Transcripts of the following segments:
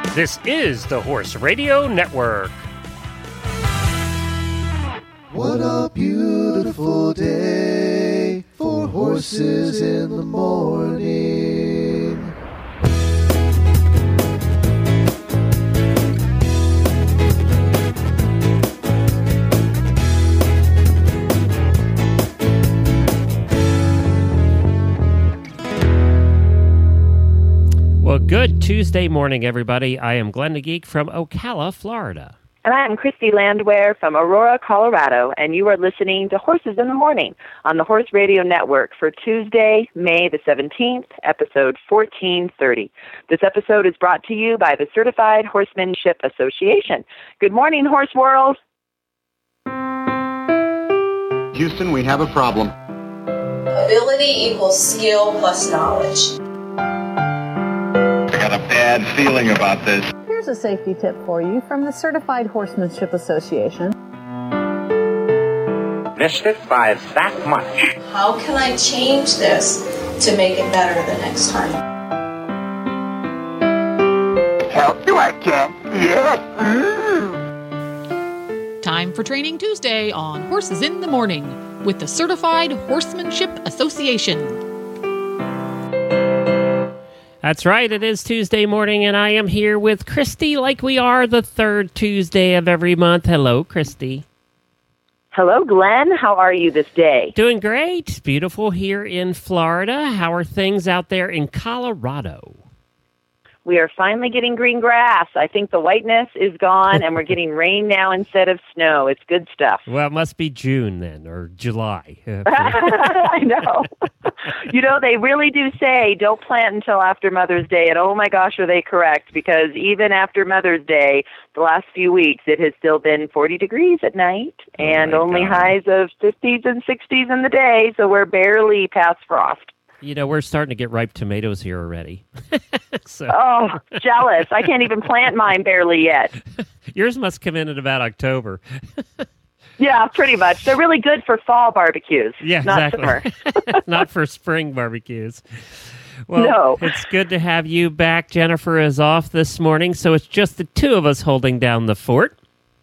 This is the Horse Radio Network. What a beautiful day for horses in the morning. Well, good Tuesday morning, everybody. I am Glenn the Geek from Ocala, Florida. And I am Christy Landwehr from Aurora, Colorado, and you are listening to Horses in the Morning on the Horse Radio Network for Tuesday, May the 17th, episode 1430. This episode is brought to you by the Certified Horsemanship Association. Good morning, Horse World. Houston, we have a problem. Ability equals skill plus knowledge. I got a bad feeling about this. Here's a safety tip for you from the Certified Horsemanship Association. Missed it by that much. How can I change this to make it better the next time? Help you, I can. Yes. Time for Training Tuesday on Horses in the Morning with the Certified Horsemanship Association. That's right, it is Tuesday morning, and I am here with Christy like we are the third Tuesday of every month. Hello, Christy. Hello, Glenn. How are you this day? Doing great. Beautiful here in Florida. How are things out there in Colorado? We are finally getting green grass. I think the whiteness is gone, and we're getting rain now instead of snow. It's good stuff. Well, it must be June then, or July. I know. You know, they really do say don't plant until after Mother's Day, and oh my gosh, are they correct, because even after Mother's Day, the last few weeks, it has still been 40 degrees at night, and only highs of 50s and 60s in the day, so we're barely past frost. You know, we're starting to get ripe tomatoes here already. Oh, jealous. I can't even plant mine barely yet. Yours must come in at about October. Yeah, pretty much. They're really good for fall barbecues. Yeah, not exactly. Summer. Not for spring barbecues. Well, no. It's good to have you back. Jennifer is off this morning, so it's just the two of us holding down the fort.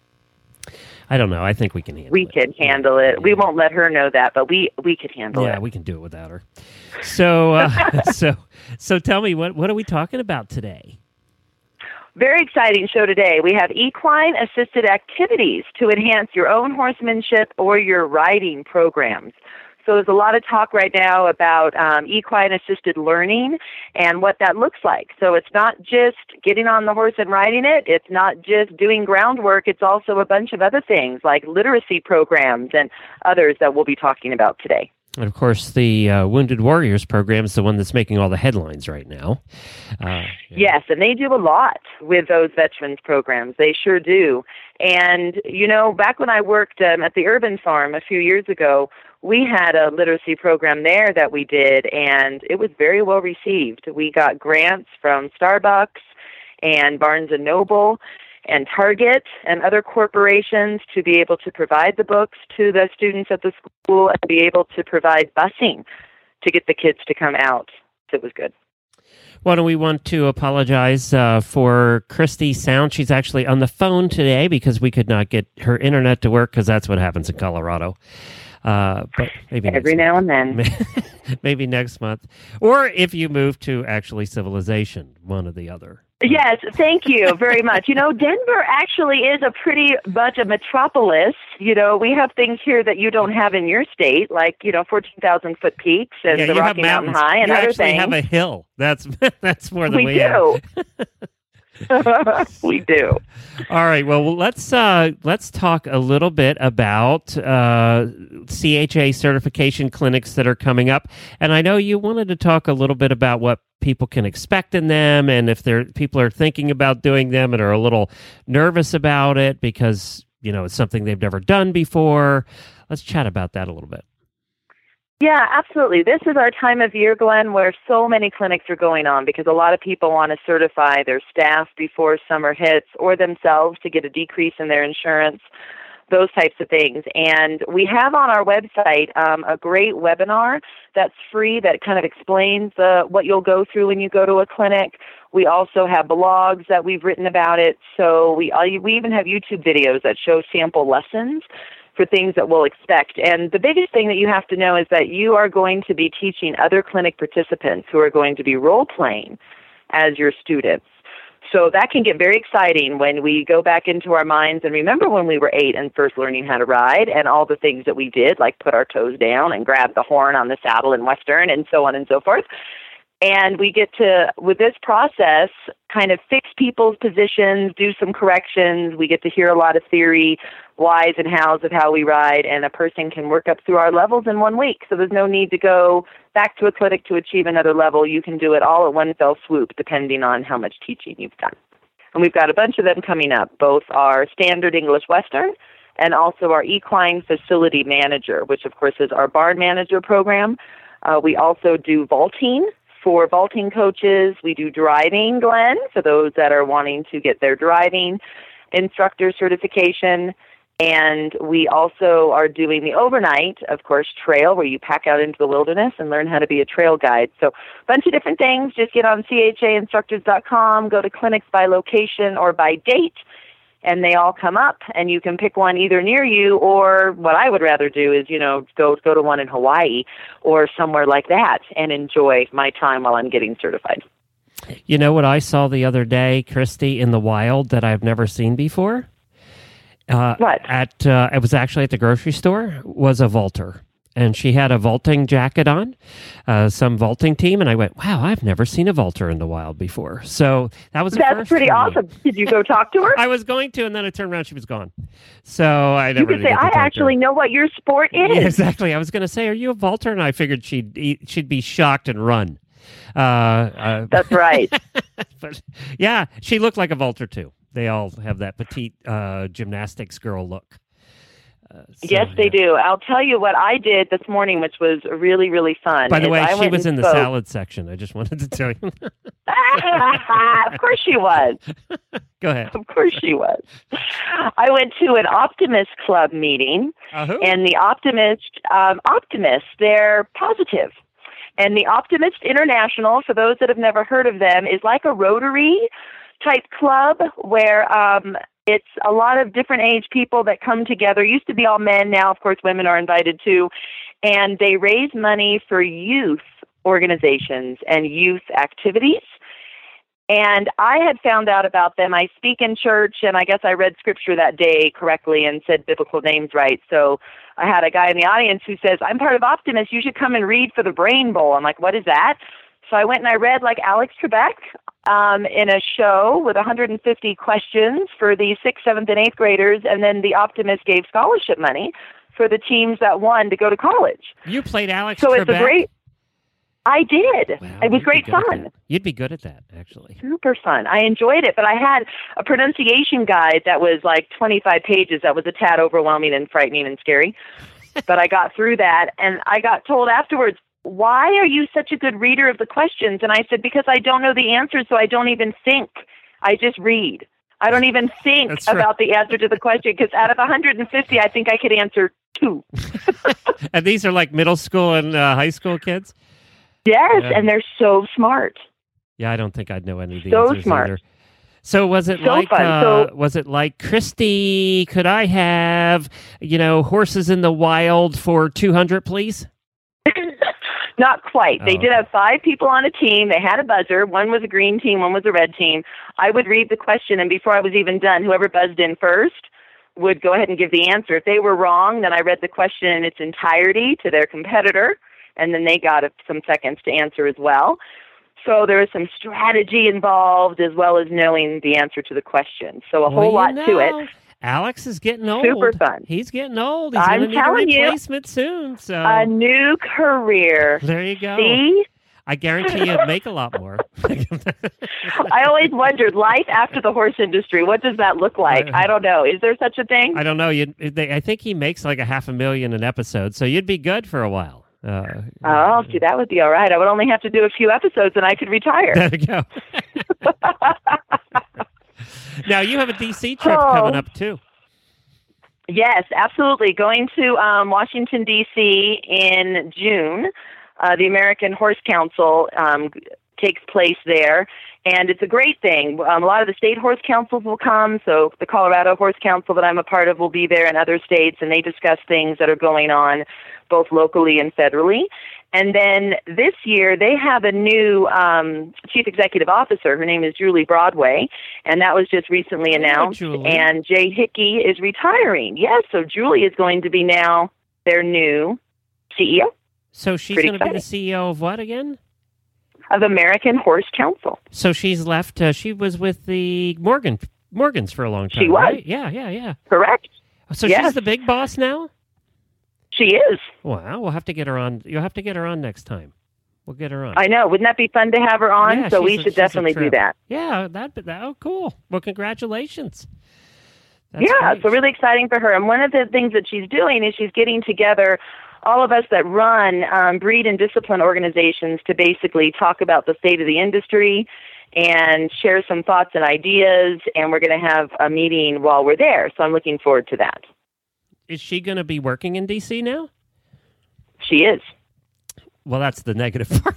I don't know. I think we can handle it. We can handle it. We won't let her know that, but we can handle it. Yeah, we can do it without her. So, so tell me, what are we talking about today? Very exciting show today. We have equine-assisted activities to enhance your own horsemanship or your riding programs. So there's a lot of talk right now about equine-assisted learning and what that looks like. So it's not just getting on the horse and riding it. It's not just doing groundwork. It's also a bunch of other things like literacy programs and others that we'll be talking about today. And, of course, the Wounded Warriors program is the one that's making all the headlines right now. Yes, and they do a lot with those veterans programs. They sure do. And, you know, back when I worked at the Urban Farm a few years ago, we had a literacy program there that we did, and it was very well received. We got grants from Starbucks and Barnes & Noble and Target and other corporations to be able to provide the books to the students at the school and be able to provide busing to get the kids to come out. So it was good. Well, we want to apologize for Christy's sound. She's actually on the phone today because we could not get her internet to work, because that's what happens in Colorado. But maybe every now and then. Maybe next month. Or if you move to actually civilization, one or the other. Yes, thank you very much. You know, Denver actually is a pretty much a metropolis. You know, we have things here that you don't have in your state, like, you know, 14,000-foot peaks and the Rocky Mountain High and other things. You actually have a hill. That's more than we do. have. We do. All right. Well, let's talk a little bit about CHA certification clinics that are coming up. And I know you wanted to talk a little bit about what people can expect in them, and if people are thinking about doing them and are a little nervous about it because, you know, it's something they've never done before. Let's chat about that a little bit. Yeah, absolutely. This is our time of year, Glenn, where so many clinics are going on because a lot of people want to certify their staff before summer hits or themselves to get a decrease in their insurance. those types of things. And we have on our website a great webinar that's free that kind of explains what you'll go through when you go to a clinic. We also have blogs that we've written about it. So we even have YouTube videos that show sample lessons for things that we'll expect. And the biggest thing that you have to know is that you are going to be teaching other clinic participants who are going to be role-playing as your students. So that can get very exciting when we go back into our minds and remember when we were 8 and first learning how to ride and all the things that we did, like put our toes down and grab the horn on the saddle in Western and so on and so forth. And we get to, with this process, kind of fix people's positions, do some corrections. We get to hear a lot of theory, whys and hows of how we ride, and a person can work up through our levels in 1 week. So there's no need to go back to a clinic to achieve another level. You can do it all at one fell swoop, depending on how much teaching you've done. And we've got a bunch of them coming up, both our standard English Western and also our equine facility manager, which of course is our barn manager program. We also do vaulting. For vaulting coaches, we do driving, Glenn, for those that are wanting to get their driving instructor certification. And we also are doing the overnight, of course, trail, where you pack out into the wilderness and learn how to be a trail guide. So a bunch of different things. Just get on CHAinstructors.com, go to clinics by location or by date, and they all come up, and you can pick one either near you, or what I would rather do is, go to one in Hawaii or somewhere like that and enjoy my time while I'm getting certified. You know what I saw the other day, Christy, in the wild that I've never seen before? What? It was actually at the grocery store, was a vaulter. And she had a vaulting jacket on, some vaulting team, and I went, wow, I've never seen a vaulter in the wild before. So that was That's pretty awesome. Did you go talk to her? I was going to, and then I turned around, she was gone. So I never. You could say, I actually know what your sport is. Yeah, exactly. I was going to say, are you a vaulter? And I figured she'd be shocked and run. That's right. But yeah, she looked like a vaulter too. They all have that petite gymnastics girl look. Yes, they do. I'll tell you what I did this morning, which was really, really fun. By the way, she was in the salad section. I just wanted to tell you. Of course she was. Go ahead. Of course she was. I went to an Optimist Club meeting, and the Optimists, they're positive. And the Optimist International, for those that have never heard of them, is like a Rotary type club where it's a lot of different age people that come together. It used to be all men. Now, of course, women are invited too. And they raise money for youth organizations and youth activities. And I had found out about them. I speak in church, and I guess I read scripture that day correctly and said biblical names right. So I had a guy in the audience who says, I'm part of Optimist. You should come and read for the Brain Bowl. I'm like, what is that? So I went and I read like Alex Trebek in a show with 150 questions for the 6th, 7th, and 8th graders, and then the Optimist gave scholarship money for the teams that won to go to college. You played Alex Trebek? So it's a great... I did. Wow, it was great fun. You'd be good at that, actually. Super fun. I enjoyed it, but I had a pronunciation guide that was like 25 pages. That was a tad overwhelming and frightening and scary. But I got through that, and I got told afterwards, why are you such a good reader of the questions? And I said, because I don't know the answer, so I don't even think. I just read. I don't even think about the answer to the question, because out of 150, I think I could answer 2. And these are like middle school and high school kids? Yes, and they're so smart. Yeah, I don't think I'd know any of the so answers smart. either. So was it was it like, Christy, could I have, horses in the wild for 200, please? Not quite. They did have 5 people on a team. They had a buzzer. One was a green team, one was a red team. I would read the question, and before I was even done, whoever buzzed in first would go ahead and give the answer. If they were wrong, then I read the question in its entirety to their competitor, and then they got some seconds to answer as well. So there was some strategy involved as well as knowing the answer to the question. So a whole lot to it. Alex is getting old. Super fun. He's getting old. He's going to need a replacement soon. So a new career. There you go. See? I guarantee you'd make a lot more. I always wondered, life after the horse industry, what does that look like? I don't know. Is there such a thing? I don't know. I think he makes like $500,000 an episode, so you'd be good for a while. See, that would be all right. I would only have to do a few episodes and I could retire. There you go. Now, you have a D.C. trip coming up, too. Yes, absolutely. Going to Washington, D.C. in June. The American Horse Council takes place there, and it's a great thing. A lot of the state horse councils will come, so the Colorado Horse Council that I'm a part of will be there, and other states, and they discuss things that are going on both locally and federally. And then this year, they have a new chief executive officer. Her name is Julie Broadway, and that was just recently announced. And Jay Hickey is retiring. Yes, so Julie is going to be now their new CEO. So she's going to be the CEO of what again? Of American Horse Council. So she's left. She was with the Morgans for a long time. She was. Right? Yeah. Correct. So she's the big boss now? She is. Wow, we'll have to get her on. You'll have to get her on next time. We'll get her on. I know. Wouldn't that be fun to have her on? Yeah, so we should definitely do that. Yeah, oh, cool. Well, congratulations. That's great. So really exciting for her. And one of the things that she's doing is she's getting together all of us that run breed and discipline organizations to basically talk about the state of the industry and share some thoughts and ideas. And we're going to have a meeting while we're there. So I'm looking forward to that. Is she going to be working in D.C. now? She is. Well, that's the negative part.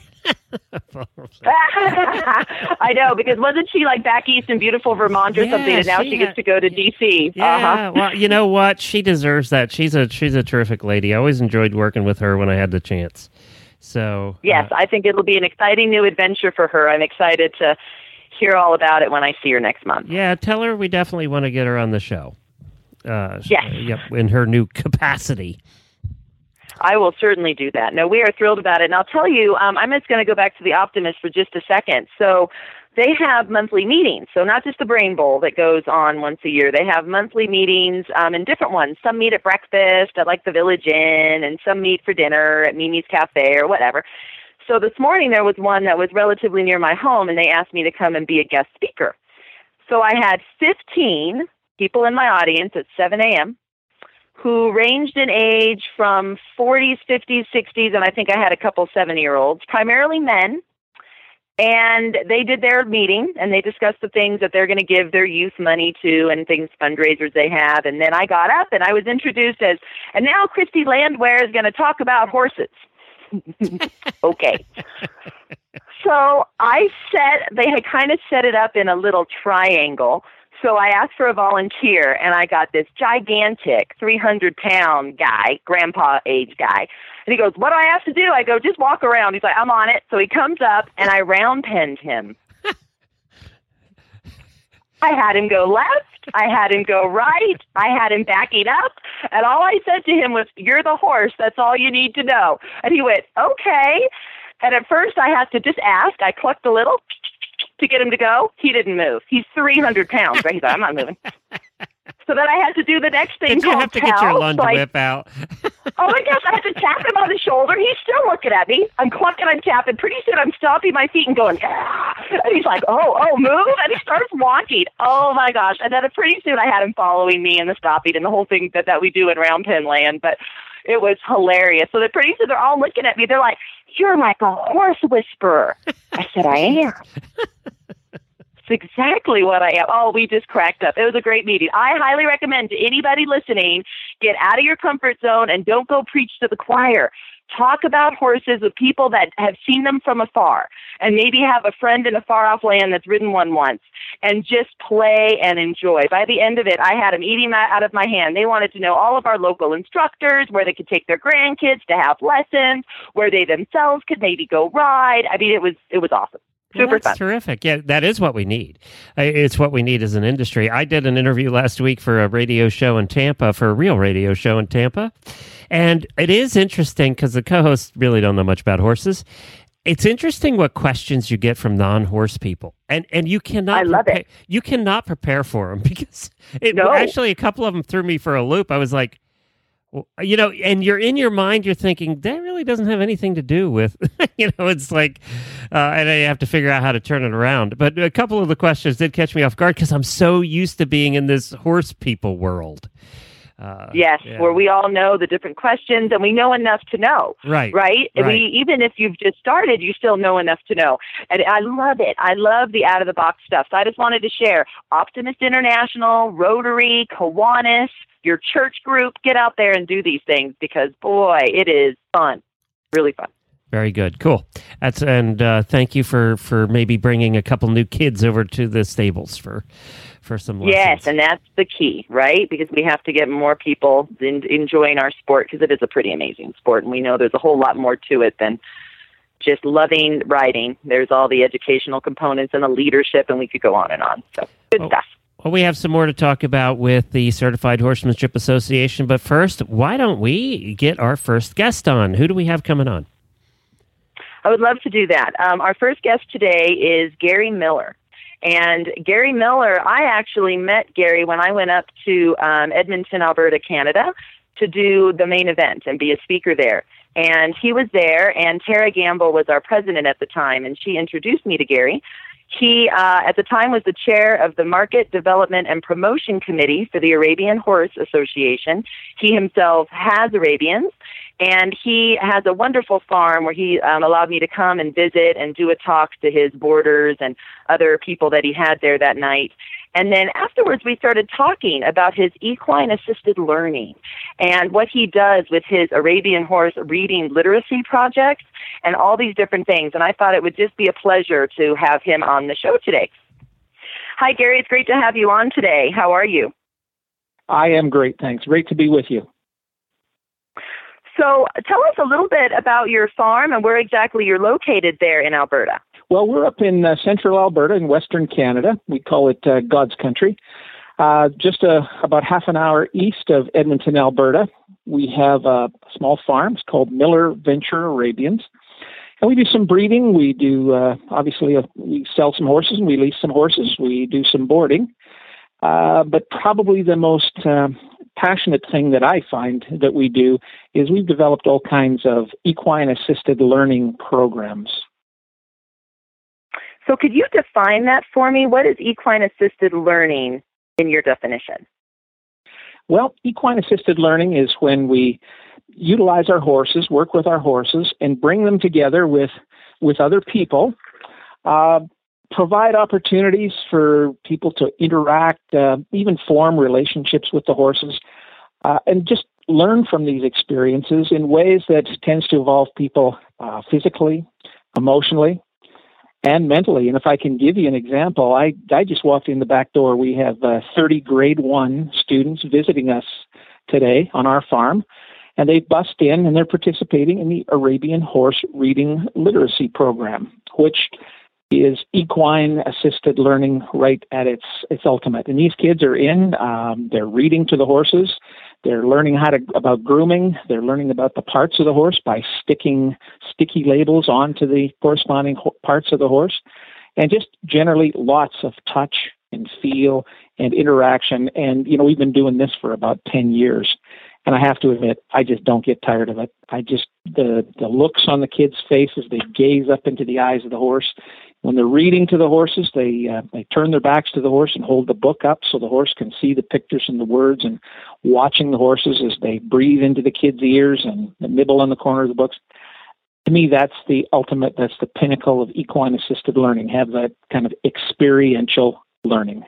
I know, because wasn't she like back east in beautiful Vermont or something, and now she gets to go to D.C.? Yeah, well, you know what? She deserves that. She's a terrific lady. I always enjoyed working with her when I had the chance. So yes, I think it'll be an exciting new adventure for her. I'm excited to hear all about it when I see her next month. Yeah, tell her we definitely want to get her on the show. Yes. Yep, in her new capacity. I will certainly do that. No, we are thrilled about it. And I'll tell you, I'm just going to go back to the Optimist for just a second. So they have monthly meetings. So not just the Brain Bowl that goes on once a year. They have monthly meetings and different ones. Some meet at breakfast at like the Village Inn, and some meet for dinner at Mimi's Cafe or whatever. So this morning there was one that was relatively near my home, and they asked me to come and be a guest speaker. So I had 15 people in my audience at 7 a.m. who ranged in age from 40s, 50s, 60s, and I think I had a couple 70-year-olds, primarily men. And they did their meeting, and they discussed the things that they're going to give their youth money to and things, fundraisers they have. And then I got up, and I was introduced as, and now Christy Landwehr is going to talk about horses. Okay. So they had kind of set it up in a little triangle. So I asked for a volunteer, and I got this gigantic 300-pound guy, grandpa-age guy. And he goes, what do I have to do? I go, just walk around. He's like, I'm on it. So he comes up, and I round-penned him. I had him go left. I had him go right. I had him backing up. And all I said to him was, you're the horse. That's all you need to know. And he went, okay. And at first I had to just ask. I clucked a little to get him to go. He didn't move. He's 300 pounds. Right? He's like, I'm not moving. So then I had to do the next thing. Did you have to get your lunge whip out? Oh my gosh, I had to tap him on the shoulder. He's still looking at me. I'm clucking, I'm tapping. Pretty soon I'm stomping my feet and going, ah. And he's like, oh, move. And he starts walking. Oh my gosh. And then pretty soon I had him following me and the stopping and the whole thing that we do in round pen land. But it was hilarious. So then pretty soon they're all looking at me. They're like, you're like a horse whisperer. I said, I am. It's exactly what I am. Oh, we just cracked up. It was a great meeting. I highly recommend to anybody listening, get out of your comfort zone and don't go preach to the choir. Talk about horses with people that have seen them from afar and maybe have a friend in a far-off land that's ridden one once, and just play and enjoy. By the end of it, I had them eating that out of my hand. They wanted to know all of our local instructors, where they could take their grandkids to have lessons, where they themselves could maybe go ride. I mean, it was awesome. Super that's fun. Terrific. Yeah, that is what we need. It's what we need as an industry. I did an interview last week for a radio show in Tampa, for a real radio show in Tampa. And it is interesting because the co-hosts really don't know much about horses. It's interesting what questions you get from non-horse people. And you cannot I love it. You cannot prepare for them because actually a couple of them threw me for a loop. I was like, well, and you're in your mind, you're thinking, that really doesn't have anything to do with, it's like, and I have to figure out how to turn it around. But a couple of the questions did catch me off guard because I'm so used to being in this horse people world. Yes, yeah. where we all know the different questions and we know enough to know. Right. Right? Even if you've just started, you still know enough to know. And I love it. I love the out-of-the-box stuff. So I just wanted to share Optimist International, Rotary, Kiwanis, your church group. Get out there and do these things because, boy, it is fun. Really fun. Very good. Cool. Thank you for maybe bringing a couple new kids over to the stables for some lessons. Yes, and that's the key, right? Because we have to get more people enjoying our sport because it is a pretty amazing sport, and we know there's a whole lot more to it than just loving riding. There's all the educational components and the leadership, and we could go on and on. So good stuff. Well, we have some more to talk about with the Certified Horsemanship Association, but first, why don't we get our first guest on? Who do we have coming on? I would love to do that. Our first guest today is Gary Miller. And Gary Miller, I actually met Gary when I went up to Edmonton, Alberta, Canada, to do the main event and be a speaker there. And he was there, and Tara Gamble was our president at the time, and she introduced me to Gary. He, at the time, was the chair of the Market Development and Promotion Committee for the Arabian Horse Association. He himself has Arabians, and he has a wonderful farm where he allowed me to come and visit and do a talk to his boarders and other people that he had there that night. And then afterwards, we started talking about his equine-assisted learning and what he does with his Arabian horse reading literacy projects and all these different things. And I thought it would just be a pleasure to have him on the show today. Hi, Gary. It's great to have you on today. How are you? I am great, thanks. Great to be with you. So tell us a little bit about your farm and where exactly you're located there in Alberta. Well, we're up in central Alberta in western Canada. We call it God's Country. Just about half an hour east of Edmonton, Alberta, we have a small farm. It's called Miller Venture Arabians. And we do some breeding. We do, obviously, we sell some horses and we lease some horses. We do some boarding. But probably the most passionate thing that I find that we do is we've developed all kinds of equine-assisted learning programs. So could you define that for me? What is equine-assisted learning in your definition? Well, equine-assisted learning is when we utilize our horses, work with our horses, and bring them together with other people, provide opportunities for people to interact, even form relationships with the horses, and just learn from these experiences in ways that tends to involve people physically, emotionally, and mentally. And if I can give you an example, I just walked in the back door. We have 30 grade 1 students visiting us today on our farm, and they bust in and they're participating in the Arabian Horse Reading Literacy Program, which is equine-assisted learning right at its ultimate. And these kids are they're reading to the horses. They're learning about grooming. They're learning about the parts of the horse by sticking sticky labels onto the corresponding parts of the horse. And just generally lots of touch and feel and interaction. And, we've been doing this for about 10 years. And I have to admit, I just don't get tired of it. The looks on the kids' faces, they gaze up into the eyes of the horse. When they're reading to the horses, they turn their backs to the horse and hold the book up so the horse can see the pictures and the words, and watching the horses as they breathe into the kids' ears and nibble on the corner of the books. To me, that's the ultimate, that's the pinnacle of equine-assisted learning, have that kind of experiential learning.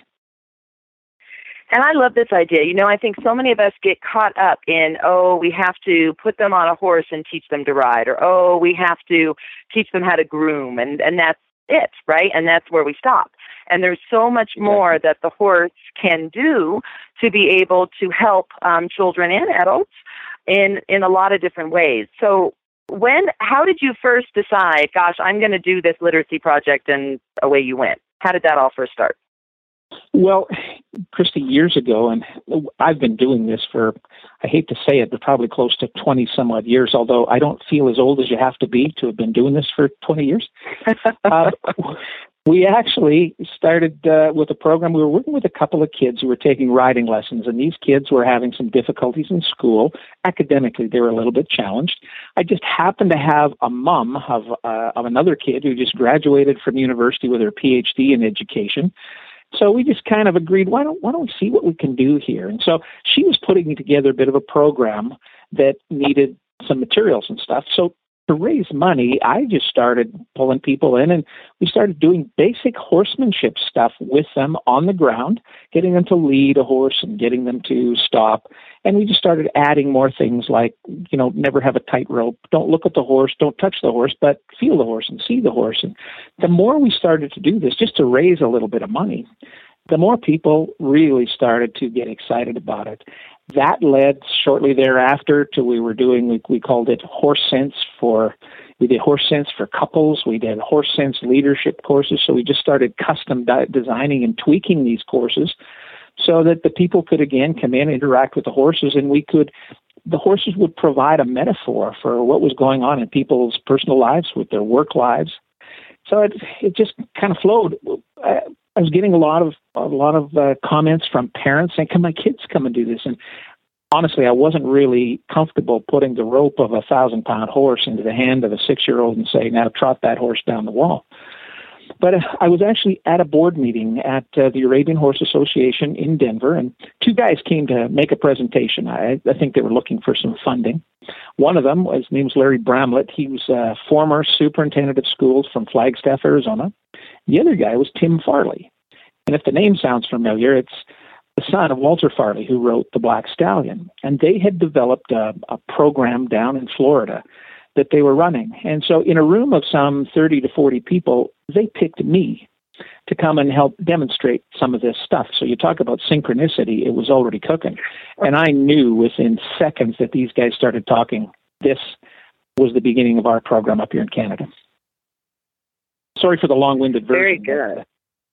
And I love this idea. I think so many of us get caught up in, we have to put them on a horse and teach them to ride, or, we have to teach them how to groom, and that's it, right? And that's where we stop. And there's so much more that the horse can do to be able to help children and adults in a lot of different ways. So how did you first decide, gosh, I'm going to do this literacy project, and away you went? How did that all first start? Well, Christy, years ago, and I've been doing this for, I hate to say it, but probably close to 20 some odd years, although I don't feel as old as you have to be to have been doing this for 20 years. We actually started with a program. We were working with a couple of kids who were taking riding lessons, and these kids were having some difficulties in school. Academically, they were a little bit challenged. I just happened to have a mom of another kid who just graduated from university with her PhD in education. So we just kind of agreed, why don't we see what we can do here? And so she was putting together a bit of a program that needed some materials and stuff. So to raise money, I just started pulling people in, and we started doing basic horsemanship stuff with them on the ground, getting them to lead a horse and getting them to stop. And we just started adding more things like, never have a tight rope, don't look at the horse, don't touch the horse, but feel the horse and see the horse. And the more we started to do this, just to raise a little bit of money, the more people really started to get excited about it. That led shortly thereafter to we called it Horse Sense we did Horse Sense for couples. We did Horse Sense leadership courses. So we just started custom designing and tweaking these courses so that the people could, again, come in, interact with the horses, and the horses would provide a metaphor for what was going on in people's personal lives with their work lives. So it just kind of flowed. I was getting a lot of comments from parents saying, "Can my kids come and do this?" And honestly, I wasn't really comfortable putting the rope of a 1,000-pound horse into the hand of a 6-year-old and saying, "Now trot that horse down the wall." But I was actually at a board meeting at the Arabian Horse Association in Denver, and 2 guys came to make a presentation. I think they were looking for some funding. One of them, his name was Larry Bramlett. He was a former superintendent of schools from Flagstaff, Arizona. The other guy was Tim Farley. And if the name sounds familiar, it's the son of Walter Farley, who wrote The Black Stallion. And they had developed a program down in Florida that they were running. And so in a room of some 30 to 40 people, they picked me to come and help demonstrate some of this stuff. So you talk about synchronicity, it was already cooking. And I knew within seconds that these guys started talking. This was the beginning of our program up here in Canada. Sorry for the long-winded version. Very good.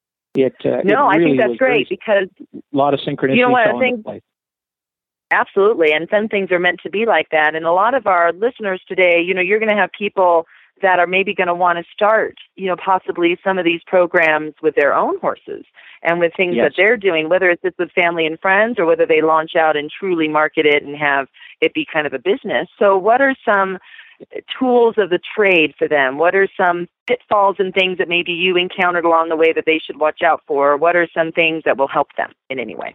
I think that's great because a lot of synchronicity. You know what I think? Absolutely, and some things are meant to be like that. And a lot of our listeners today, you're going to have people that are maybe going to want to start, possibly some of these programs with their own horses and with things that they're doing, whether it's just with family and friends or whether they launch out and truly market it and have it be kind of a business. So what are some tools of the trade for them? What are some pitfalls and things that maybe you encountered along the way that they should watch out for? What are some things that will help them in any way?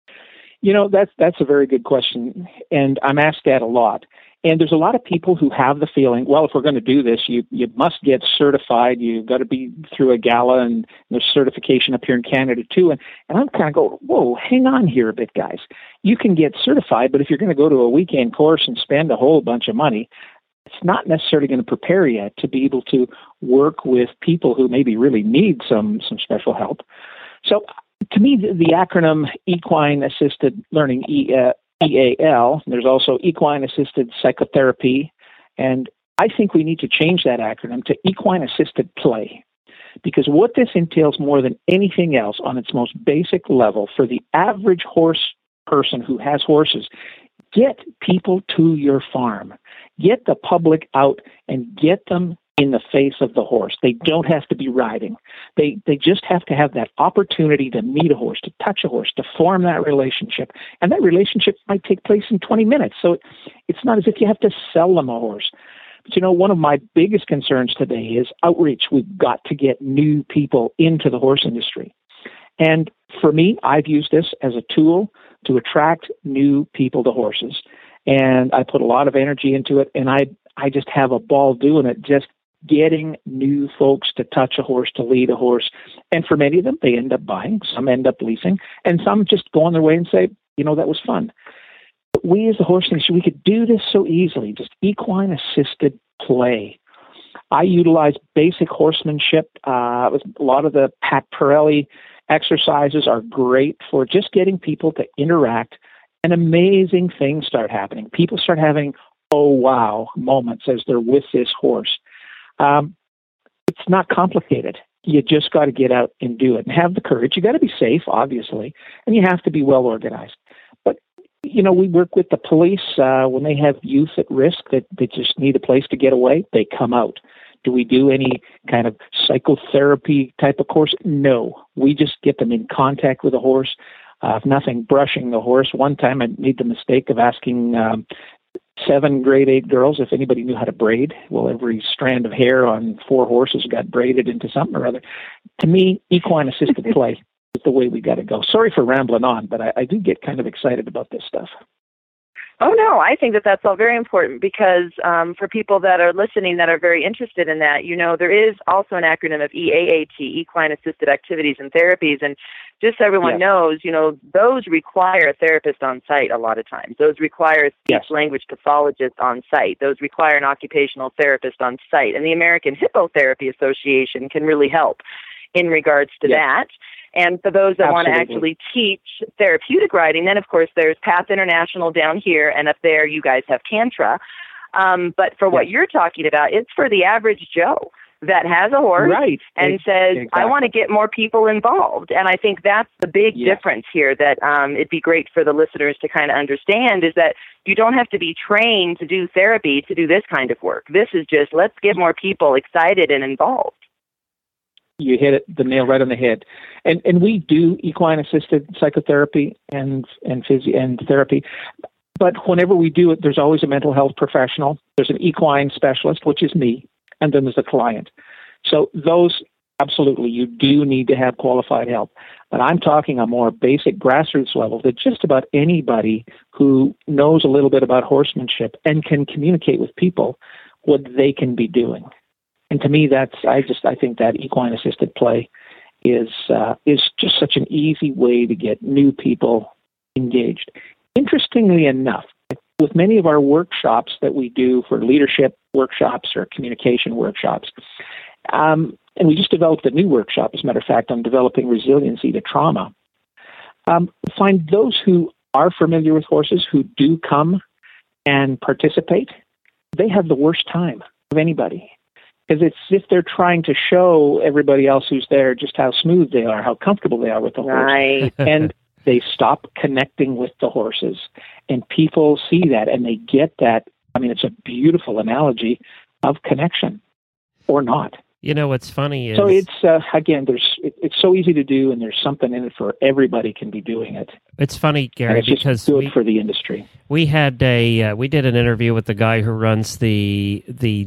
That's a very good question, and I'm asked that a lot. And there's a lot of people who have the feeling, well, if we're going to do this, you must get certified. You've got to be through a gala, and there's certification up here in Canada too. And I'm kind of going, whoa, hang on here a bit, guys. You can get certified, but if you're going to go to a weekend course and spend a whole bunch of money, it's not necessarily going to prepare you to be able to work with people who maybe really need some special help. So to me, the acronym Equine Assisted Learning, EAL, there's also Equine Assisted Psychotherapy, and I think we need to change that acronym to Equine Assisted Play, because what this entails more than anything else on its most basic level for the average horse person who has horses, get people to your farm. Get the public out and get them in the face of the horse. They don't have to be riding. They just have to have that opportunity to meet a horse, to touch a horse, to form that relationship. And that relationship might take place in 20 minutes. So it's not as if you have to sell them a horse. But one of my biggest concerns today is outreach. We've got to get new people into the horse industry. And for me, I've used this as a tool to attract new people to horses. And I put a lot of energy into it, and I just have a ball doing it, just getting new folks to touch a horse, to lead a horse. And for many of them, they end up buying, some end up leasing, and some just go on their way and say, that was fun. But we as the horse industry, we could do this so easily, just equine-assisted play. I utilize basic horsemanship. A lot of the Pat Pirelli exercises are great for just getting people to interact, and amazing things start happening. People start having, oh, wow, moments as they're with this horse. It's not complicated. You just got to get out and do it and have the courage. You got to be safe, obviously, and you have to be well organized. But, we work with the police when they have youth at risk that just need a place to get away. They come out. Do we do any kind of psychotherapy type of course? No. We just get them in contact with a horse. If nothing, brushing the horse. One time I made the mistake of asking 7 grade 8 girls if anybody knew how to braid. Well, every strand of hair on 4 horses got braided into something or other. To me, equine assisted play. the way we got to go. Sorry for rambling on, but I do get kind of excited about this stuff. Oh, no, I think that that's all very important because for people that are listening that are very interested in that, there is also an acronym of EAAT, Equine Assisted Activities and Therapies. And just so everyone knows, those require a therapist on site a lot of times. Those require a speech language pathologist on site. Those require an occupational therapist on site. And the American Hippotherapy Association can really help in regards to that. And for those that want to actually teach therapeutic riding, then, of course, there's Path International down here, and up there you guys have Cantra. But for what you're talking about, it's for the average Joe that has a horse and says, I want to get more people involved. And I think that's the big difference here that it'd be great for the listeners to kind of understand is that you don't have to be trained to do therapy to do this kind of work. This is just, let's get more people excited and involved. You hit the nail right on the head. And we do equine-assisted psychotherapy and therapy. But whenever we do it, there's always a mental health professional. There's an equine specialist, which is me, and then there's a client. So those, absolutely, you do need to have qualified help. But I'm talking a more basic grassroots level that just about anybody who knows a little bit about horsemanship and can communicate with people what they can be doing. And to me, I think that equine-assisted play is just such an easy way to get new people engaged. Interestingly enough, with many of our workshops that we do for leadership workshops or communication workshops, and we just developed a new workshop, as a matter of fact, on developing resiliency to trauma, find those who are familiar with horses, who do come and participate, they have the worst time of anybody. Because it's as if they're trying to show everybody else who's there just how smooth they are, how comfortable they are with the horse. And they stop connecting with the horses. And people see that and they get that. I mean, it's a beautiful analogy of connection or not. What's funny is... So it's, again, it's so easy to do, and there's something in it for everybody can be doing it. It's funny, Gary, and it's because... just good for the industry. We had we did an interview with the guy who runs the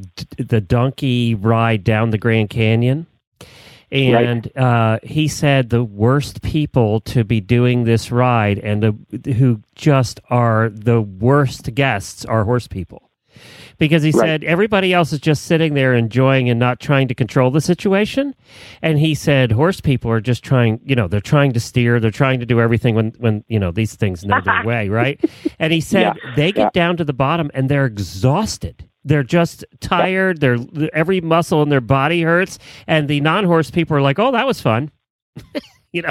donkey ride down the Grand Canyon. And he said the worst people to be doing this ride and who just are the worst guests are horse people. Because he said everybody else is just sitting there enjoying and not trying to control the situation. And he said horse people are just trying, they're trying to steer, they're trying to do everything when these things know their way, right? And he said they get down to the bottom and they're exhausted. They're just tired. They're every muscle in their body hurts. And the non-horse people are like, oh, that was fun. Yep.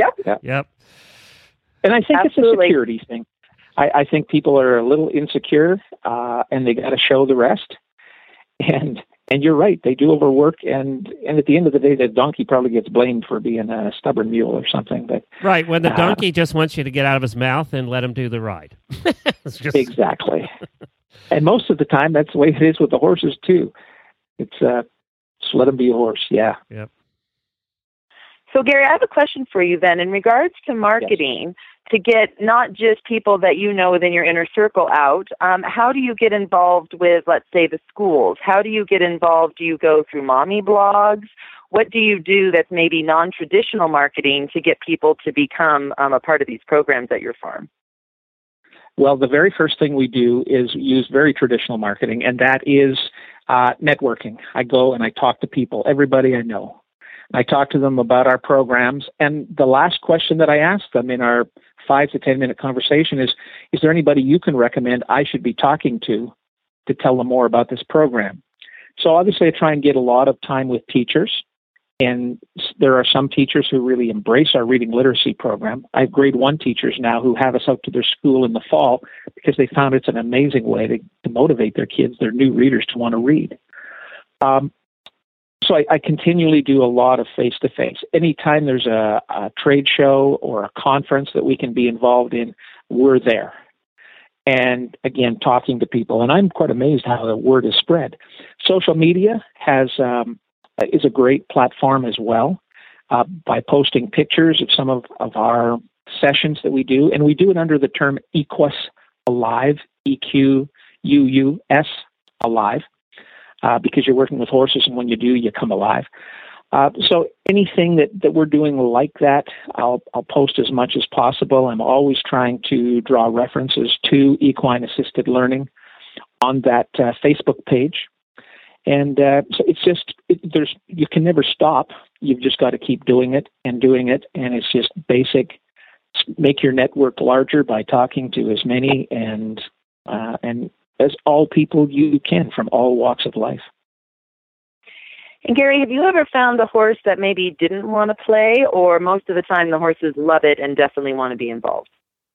And I think it's a security thing. I think people are a little insecure, and they got to show the rest. And you're right, they do overwork, and at the end of the day, the donkey probably gets blamed for being a stubborn mule or something. But right, when the donkey just wants you to get out of his mouth and let him do the ride. Exactly. And most of the time, that's the way it is with the horses too. It's just let them be a horse. Yeah. Yep. So, Gary, I have a question for you then in regards to marketing. To get not just people that you know within your inner circle out, how do you get involved with, let's say, the schools? How do you get involved? Do you go through mommy blogs? What do you do that's maybe non-traditional marketing to get people to become a part of these programs at your farm? Well, the very first thing we do is use very traditional marketing, and that is networking. I go and I talk to people, everybody I know. I talk to them about our programs, and the last question that I ask them in our 5 to 10 minute conversation is there anybody you can recommend I should be talking to tell them more about this program? So obviously I try and get a lot of time with teachers, and there are some teachers who really embrace our reading literacy program. I have grade 1 teachers now who have us out to their school in the fall because they found it's an amazing way to motivate their kids, their new readers, to want to read. So I continually do a lot of face-to-face. Anytime there's a trade show or a conference that we can be involved in, we're there. And again, talking to people. And I'm quite amazed how the word is spread. Social media is a great platform as well, by posting pictures of some of our sessions that we do. And we do it under the term Equus Alive, EQUUS Alive. Because you're working with horses, and when you do, you come alive. So anything that we're doing like that, I'll post as much as possible. I'm always trying to draw references to equine assisted learning on that Facebook page. And so it's just, you can never stop. You've just got to keep doing it. And it's just basic. Make your network larger by talking to as many and as all people you can from all walks of life. And Gary, have you ever found a horse that maybe didn't want to play, or most of the time the horses love it and definitely want to be involved?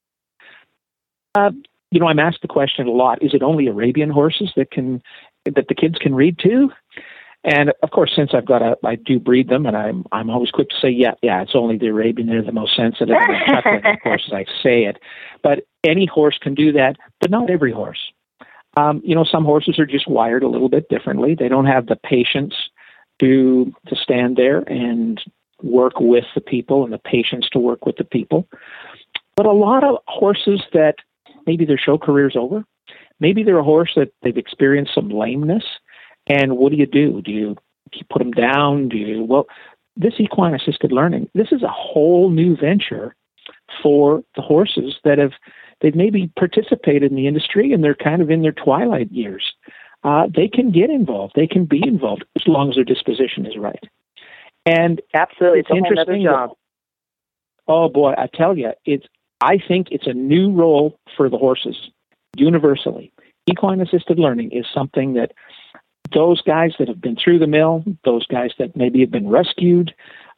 I'm asked the question a lot. Is it only Arabian horses that the kids can read too? And of course, since I do breed them, and I'm always quick to say, yeah, it's only the Arabian. They're the most sensitive. And I'm chuckling, of course, as I say it. But any horse can do that, but not every horse. Some horses are just wired a little bit differently. They don't have the patience to stand there and work with the people and the patience to work with the people. But a lot of horses that maybe their show career's over, maybe they're a horse that they've experienced some lameness. And what do? Do you put them down? This equine assisted learning, this is a whole new venture for the horses they've maybe participated in the industry and they're kind of in their twilight years. They can get involved. They can be involved as long as their disposition is right. And absolutely, it's interesting. Job. Oh boy, I tell you, I think it's a new role for the horses universally. Equine assisted learning is something that those guys that have been through the mill, those guys that maybe have been rescued,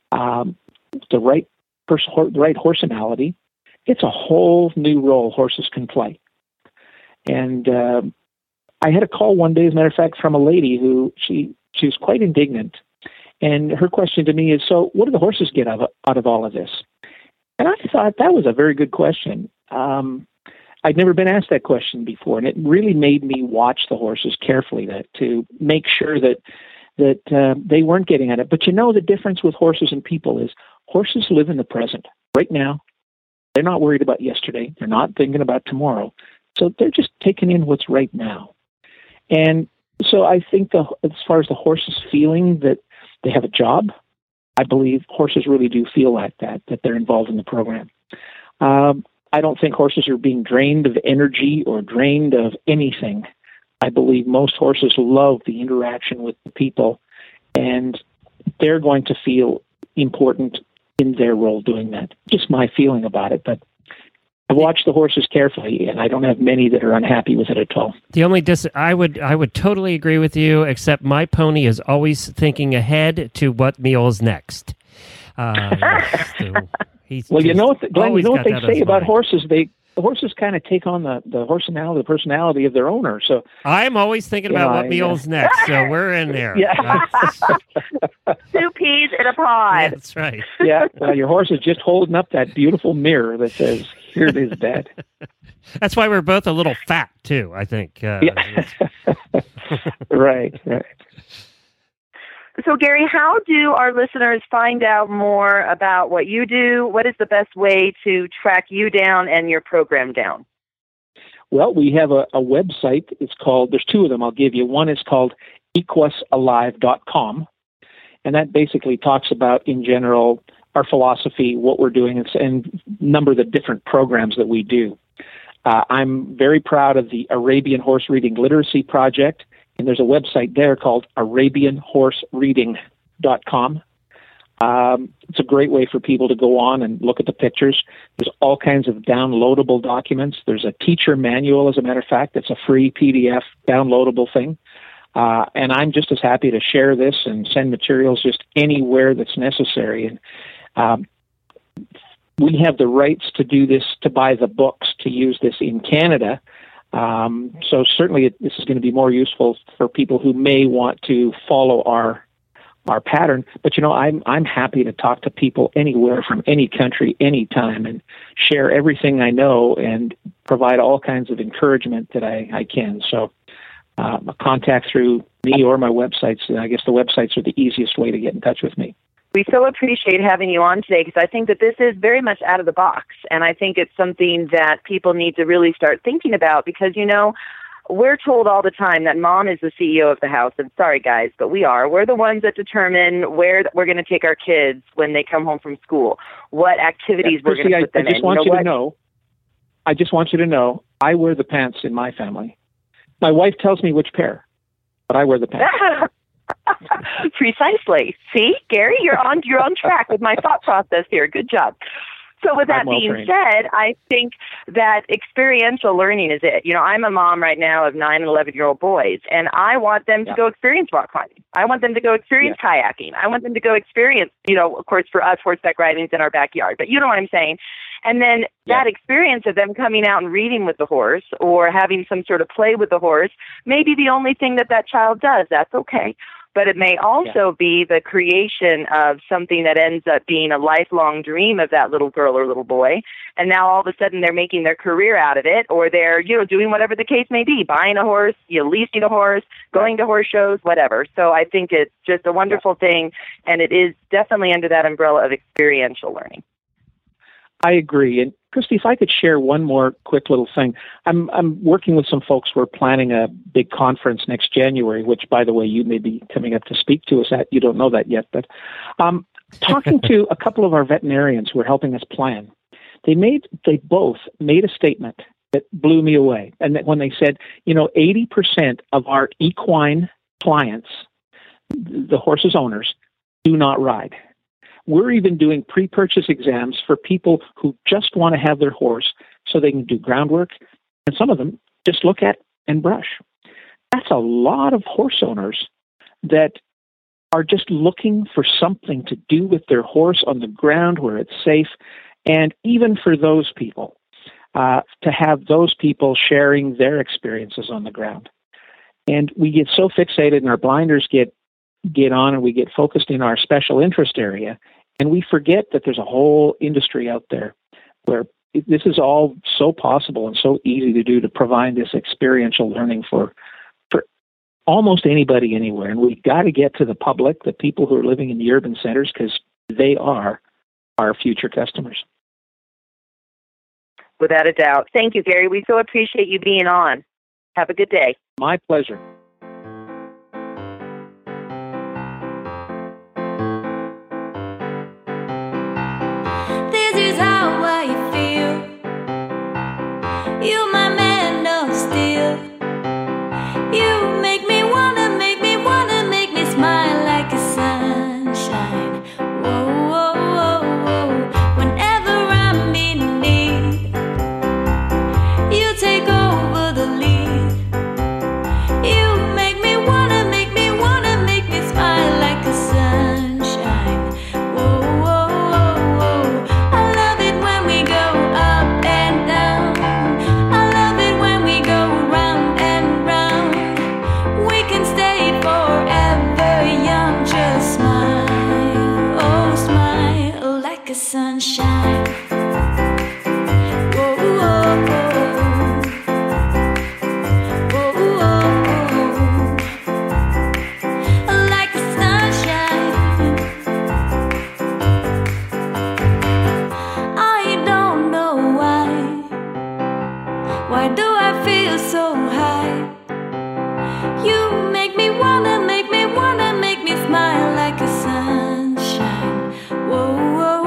the right horseanality, it's a whole new role horses can play. And I had a call one day, as a matter of fact, from a lady who she was quite indignant. And her question to me is, so what do the horses get out of all of this? And I thought that was a very good question. I'd never been asked that question before, and it really made me watch the horses carefully to make sure that they weren't getting at it. But the difference with horses and people is horses live in the present right now. They're not worried about yesterday. They're not thinking about tomorrow. So they're just taking in what's right now. And so I think as far as the horses feeling that they have a job, I believe horses really do feel like that they're involved in the program. I don't think horses are being drained of energy or drained of anything. I believe most horses love the interaction with the people, and they're going to feel important in their role doing that. Just my feeling about it, but I've watched the horses carefully, and I don't have many that are unhappy with it at all. The only I would totally agree with you, except my pony is always thinking ahead to what meal is next. Well, you know what, Glenn, you know what they say about horses? The horses kind of take on the personality of their owner. So I'm always thinking about what meal's next. So we're in there. Yeah. 2 peas in a pod. Yeah, that's right. Yeah. Well, your horse is just holding up that beautiful mirror that says, "Here it is, Dad." That's why we're both a little fat too, I think. Yeah. Right. So, Gary, how do our listeners find out more about what you do? What is the best way to track you down and your program down? Well, we have a website. There's 2 of them I'll give you. One is called equusalive.com, and that basically talks about, in general, our philosophy, what we're doing, and number of the different programs that we do. I'm very proud of the Arabian Horse Reading Literacy Project. And there's a website there called ArabianHorseReading.com. It's a great way for people to go on and look at the pictures. There's all kinds of downloadable documents. There's a teacher manual, as a matter of fact. It's a free PDF downloadable thing. And I'm just as happy to share this and send materials just anywhere that's necessary. And we have the rights to do this, to buy the books, to use this in Canada. So certainly this is going to be more useful for people who may want to follow our pattern. But, I'm happy to talk to people anywhere from any country, anytime, and share everything I know and provide all kinds of encouragement that I can. So contact through me or my websites. I guess the websites are the easiest way to get in touch with me. We so appreciate having you on today because I think that this is very much out of the box, and I think it's something that people need to really start thinking about because, we're told all the time that mom is the CEO of the house. And sorry, guys, but we are. We're the ones that determine where we're going to take our kids when they come home from school, what activities we're going to put them in. I just want you to know, I wear the pants in my family. My wife tells me which pair, but I wear the pants. Precisely. See, Gary, you're on track with my thought process here. Good job. So with that being said, I think that experiential learning is it. I'm a mom right now of 9 and 11-year-old boys, and I want them to go experience rock climbing. I want them to go experience kayaking. I want them to go experience, of course, for us, horseback riding is in our backyard. But you know what I'm saying? And then that experience of them coming out and reading with the horse or having some sort of play with the horse may be the only thing that child does. That's okay. But it may also be the creation of something that ends up being a lifelong dream of that little girl or little boy. And now all of a sudden they're making their career out of it, or they're, doing whatever the case may be, buying a horse, leasing a horse, going to horse shows, whatever. So I think it's just a wonderful thing, and it is definitely under that umbrella of experiential learning. I agree. And Christy, if I could share one more quick little thing. I'm working with some folks. We're planning a big conference next January, which, by the way, you may be coming up to speak to us at. You don't know that yet. But talking to a couple of our veterinarians who are helping us plan, they both made a statement that blew me away. And that when they said, 80% of our equine clients, the horse's owners, do not ride. We're even doing pre-purchase exams for people who just want to have their horse so they can do groundwork, and some of them just look at and brush. That's a lot of horse owners that are just looking for something to do with their horse on the ground where it's safe, and even for those people, to have those people sharing their experiences on the ground. And we get so fixated and our blinders get on and we get focused in our special interest area, and we forget that there's a whole industry out there where this is all so possible and so easy to do to provide this experiential learning for almost anybody anywhere. And we've got to get to the public, the people who are living in the urban centers, because they are our future customers. Without a doubt. Thank you, Gary. We so appreciate you being on. Have a good day. My pleasure. You my man of steel. You make me wanna make me smile like a sunshine. Whoa, whoa, whoa, whoa. Whenever I'm in need, you take over the lead. You make me wanna make me smile like a sunshine. Whoa, whoa, whoa, whoa. I love it when we go up and down. Sunshine. Whoa, whoa, whoa. Whoa, whoa, whoa. Like the sunshine. I don't know why. Why do I feel so high? You make me wanna make me smile like a sunshine. Whoa.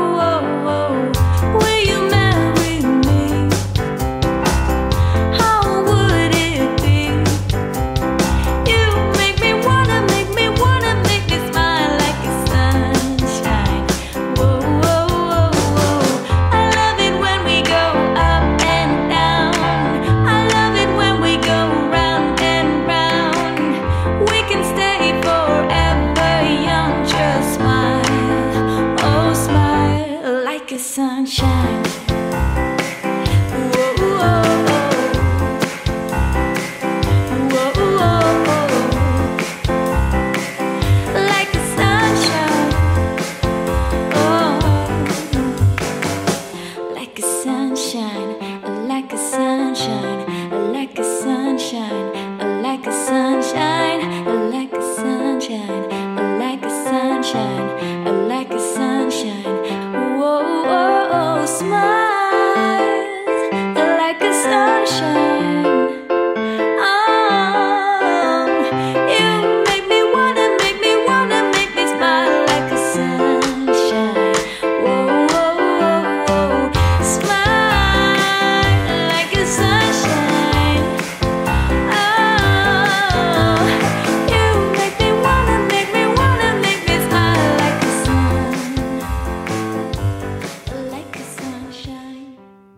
Sunshine. Whoa, whoa, whoa, whoa, like the sunshine. Oh, like a sunshine, like a sunshine, like a sunshine, like a sunshine, like a sunshine, like a sunshine, like a sunshine. Whoa, whoa, smiles like a sunshine. Oh.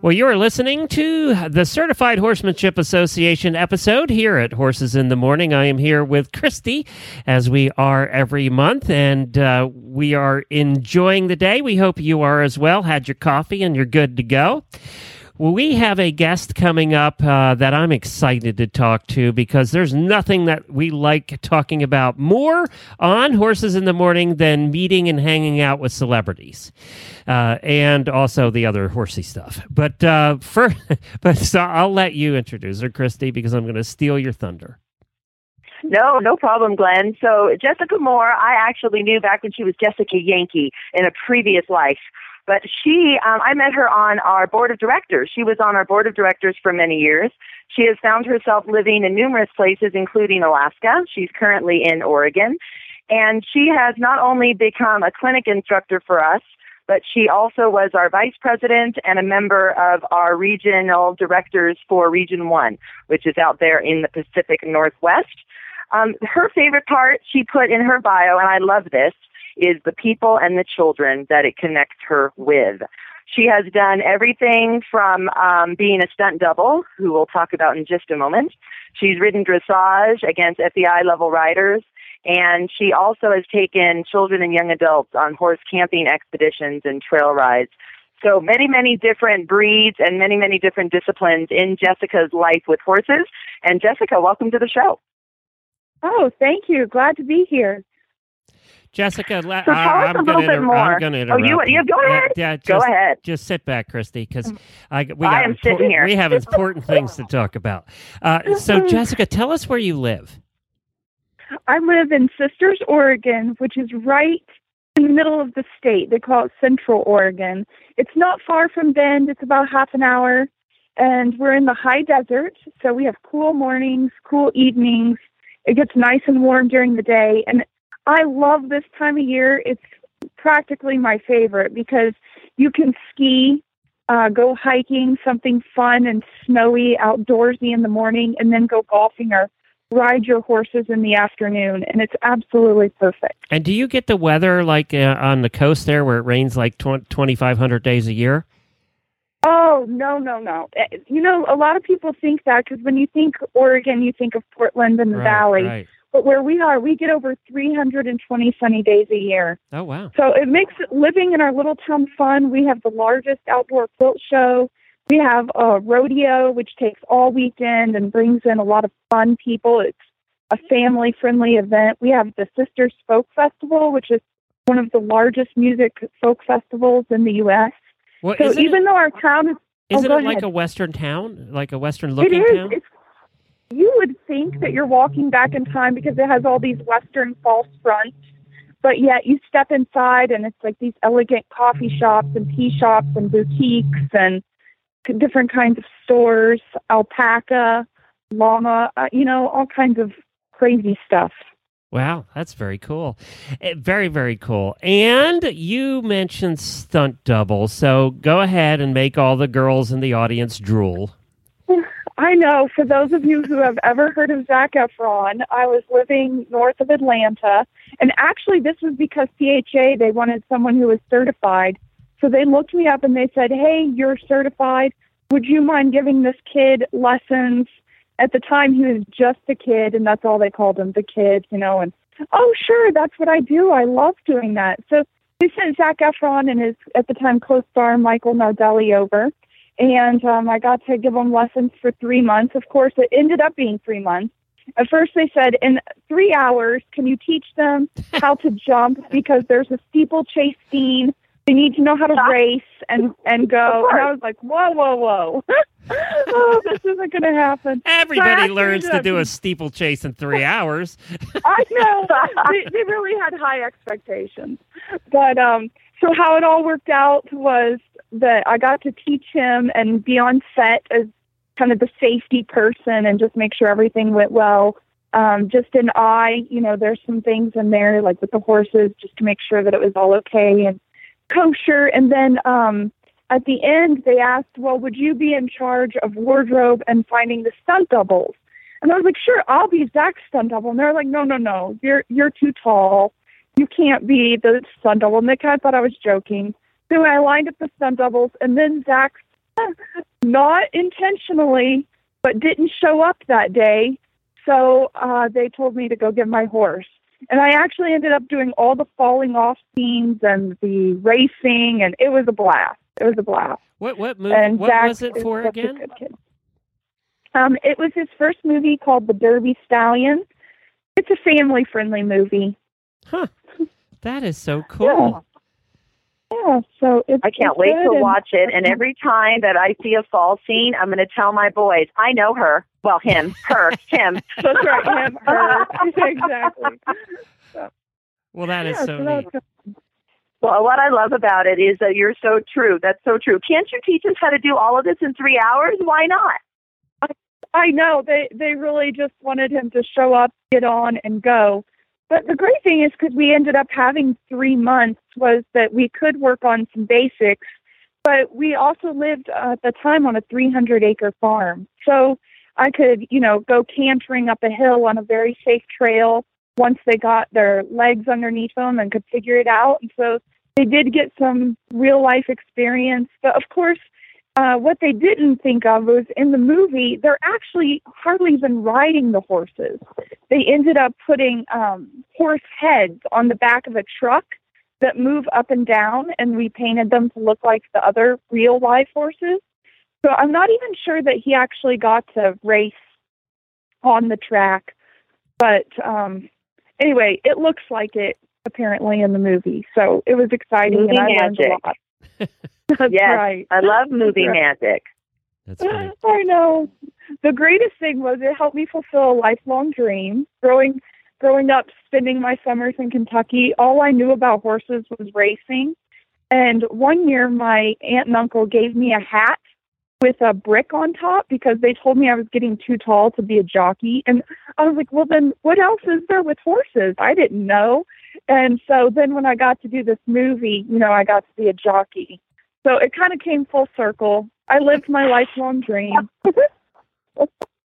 Well, you are listening to the Certified Horsemanship Association episode here at Horses in the Morning. I am here with Christy, as we are every month, and we are enjoying the day. We hope you are as well. Had your coffee and you're good to go. Well, we have a guest coming up that I'm excited to talk to because there's nothing that we like talking about more on Horses in the Morning than meeting and hanging out with celebrities, and also the other horsey stuff. But so I'll let you introduce her, Christy, because I'm going to steal your thunder. No problem, Glenn. So Jessica Moore, I actually knew back when she was Jessica Yankee in a previous life. But I met her on our board of directors. She was on our board of directors for many years. She has found herself living in numerous places, including Alaska. She's currently in Oregon. And she has not only become a clinic instructor for us, but she also was our vice president and a member of our regional directors for Region 1, which is out there in the Pacific Northwest. Her favorite part she put in her bio, and I love this, is the people and the children that it connects her with. She has done everything from being a stunt double, who we'll talk about in just a moment. She's ridden dressage against FEI-level riders, and she also has taken children and young adults on horse camping expeditions and trail rides. So many, many different breeds and many, many different disciplines in Jessica's life with horses. And Jessica, welcome to the show. Oh, thank you. Glad to be here. Jessica, so tell us a little bit more. I'm going to interrupt. Oh, you go ahead. Yeah, go ahead. Just sit back, Christy, because I'm sitting here. We have important things to talk about. So, Jessica, tell us where you live. I live in Sisters, Oregon, which is right in the middle of the state. They call it Central Oregon. It's not far from Bend. It's about half an hour. And we're in the high desert, so we have cool mornings, cool evenings. It gets nice and warm during the day. And I love this time of year. It's practically my favorite because you can ski, go hiking, something fun and snowy, outdoorsy in the morning, and then go golfing or ride your horses in the afternoon. And it's absolutely perfect. And do you get the weather like on the coast there where it rains like 2,500 days a year? Oh, no. You know, a lot of people think that because when you think Oregon, you think of Portland and the Valley. Right. But where we are, we get over 320 sunny days a year. Oh, wow. So it makes living in our little town fun. We have the largest outdoor quilt show. We have a rodeo, which takes all weekend and brings in a lot of fun people. It's a family-friendly event. We have the Sisters Folk Festival, which is one of the largest music folk festivals in the U.S. Well, so even though our town is... Isn't it like a Western town? Like a Western-looking town? You would think that you're walking back in time because it has all these Western false fronts, but yet you step inside and it's like these elegant coffee shops and tea shops and boutiques and different kinds of stores, alpaca, llama, all kinds of crazy stuff. Wow, that's very cool. Very, very cool. And you mentioned stunt double, so go ahead and make all the girls in the audience drool. I know. For those of you who have ever heard of Zac Efron, I was living north of Atlanta. And actually, this was because PHA, they wanted someone who was certified. So they looked me up and they said, hey, you're certified. Would you mind giving this kid lessons? At the time, he was just a kid, and that's all they called him, the kid, And, oh, sure, that's what I do. I love doing that. So they sent Zac Efron and his, at the time, co-star Michael Nardelli over. And I got to give them lessons for 3 months. Of course, it ended up being 3 months. At first, they said, in 3 hours, can you teach them how to jump? Because there's a steeplechase scene. They need to know how to race and go. And I was like, whoa. Oh, this isn't going to happen. Everybody learns to do a steeplechase in 3 hours. I know. They really had high expectations. But so how it all worked out was that I got to teach him and be on set as kind of the safety person and just make sure everything went well. Just an eye, there's some things in there, like with the horses, just to make sure that it was all okay and kosher. And then at the end, they asked, well, would you be in charge of wardrobe and finding the stunt doubles? And I was like, sure, I'll be Zac's stunt double. And they're like, no, you're too tall. You can't be the stunt double. And they kind of thought I was joking. So I lined up the stunt doubles, and then Zac's Not intentionally, but didn't show up that day. So they told me to go get my horse. And I actually ended up doing all the falling off scenes and the racing, and it was a blast. It was a blast. What movie? And what Zach was it for is such a again? good kid. It was his first movie called The Derby Stallion. It's a family-friendly movie. Huh. That is so cool. Yeah, so I can't wait to watch it. And every time that I see a fall scene, I'm going to tell my boys, I know her. Well, him, her, him. That's right, him, her. Exactly. So, well, that is so neat. Well, what I love about it is that you're so true. That's so true. Can't you teach us how to do all of this in 3 hours? Why not? I know. They really just wanted him to show up, get on, and go. But the great thing is, because we ended up having 3 months, was that we could work on some basics, but we also lived at the time on a 300-acre farm. So I could, go cantering up a hill on a very safe trail once they got their legs underneath them and could figure it out. And so they did get some real-life experience. But, of course, what they didn't think of was in the movie, they're actually hardly even riding the horses. They ended up putting horse heads on the back of a truck that move up and down, and we painted them to look like the other real live horses. So I'm not even sure that he actually got to race on the track. But anyway, it looks like it apparently in the movie. So it was exciting, movie and I magic. learned a lot. That's yes, right. I love movie That's magic. That's funny. I know. The greatest thing was it helped me fulfill a lifelong dream. Growing up, spending my summers in Kentucky, all I knew about horses was racing. And one year, my aunt and uncle gave me a hat with a brick on top because they told me I was getting too tall to be a jockey. And I was like, well, then what else is there with horses? I didn't know. And so then when I got to do this movie, I got to be a jockey. So it kind of came full circle. I lived my lifelong dream. That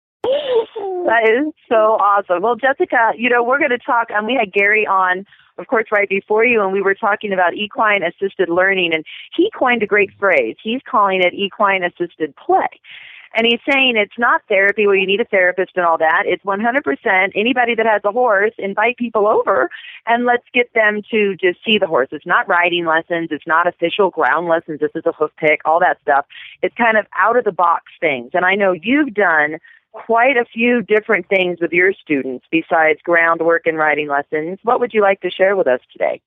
is so awesome. Well, Jessica, we're going to talk, and we had Gary on, of course, right before you, and we were talking about equine-assisted learning, and he coined a great phrase. He's calling it equine-assisted play. And he's saying it's not therapy where you need a therapist and all that. It's 100% anybody that has a horse, invite people over and let's get them to just see the horse. It's not riding lessons. It's not official ground lessons. This is a hoof pick, all that stuff. It's kind of out-of-the-box things. And I know you've done quite a few different things with your students besides groundwork and riding lessons. What would you like to share with us today?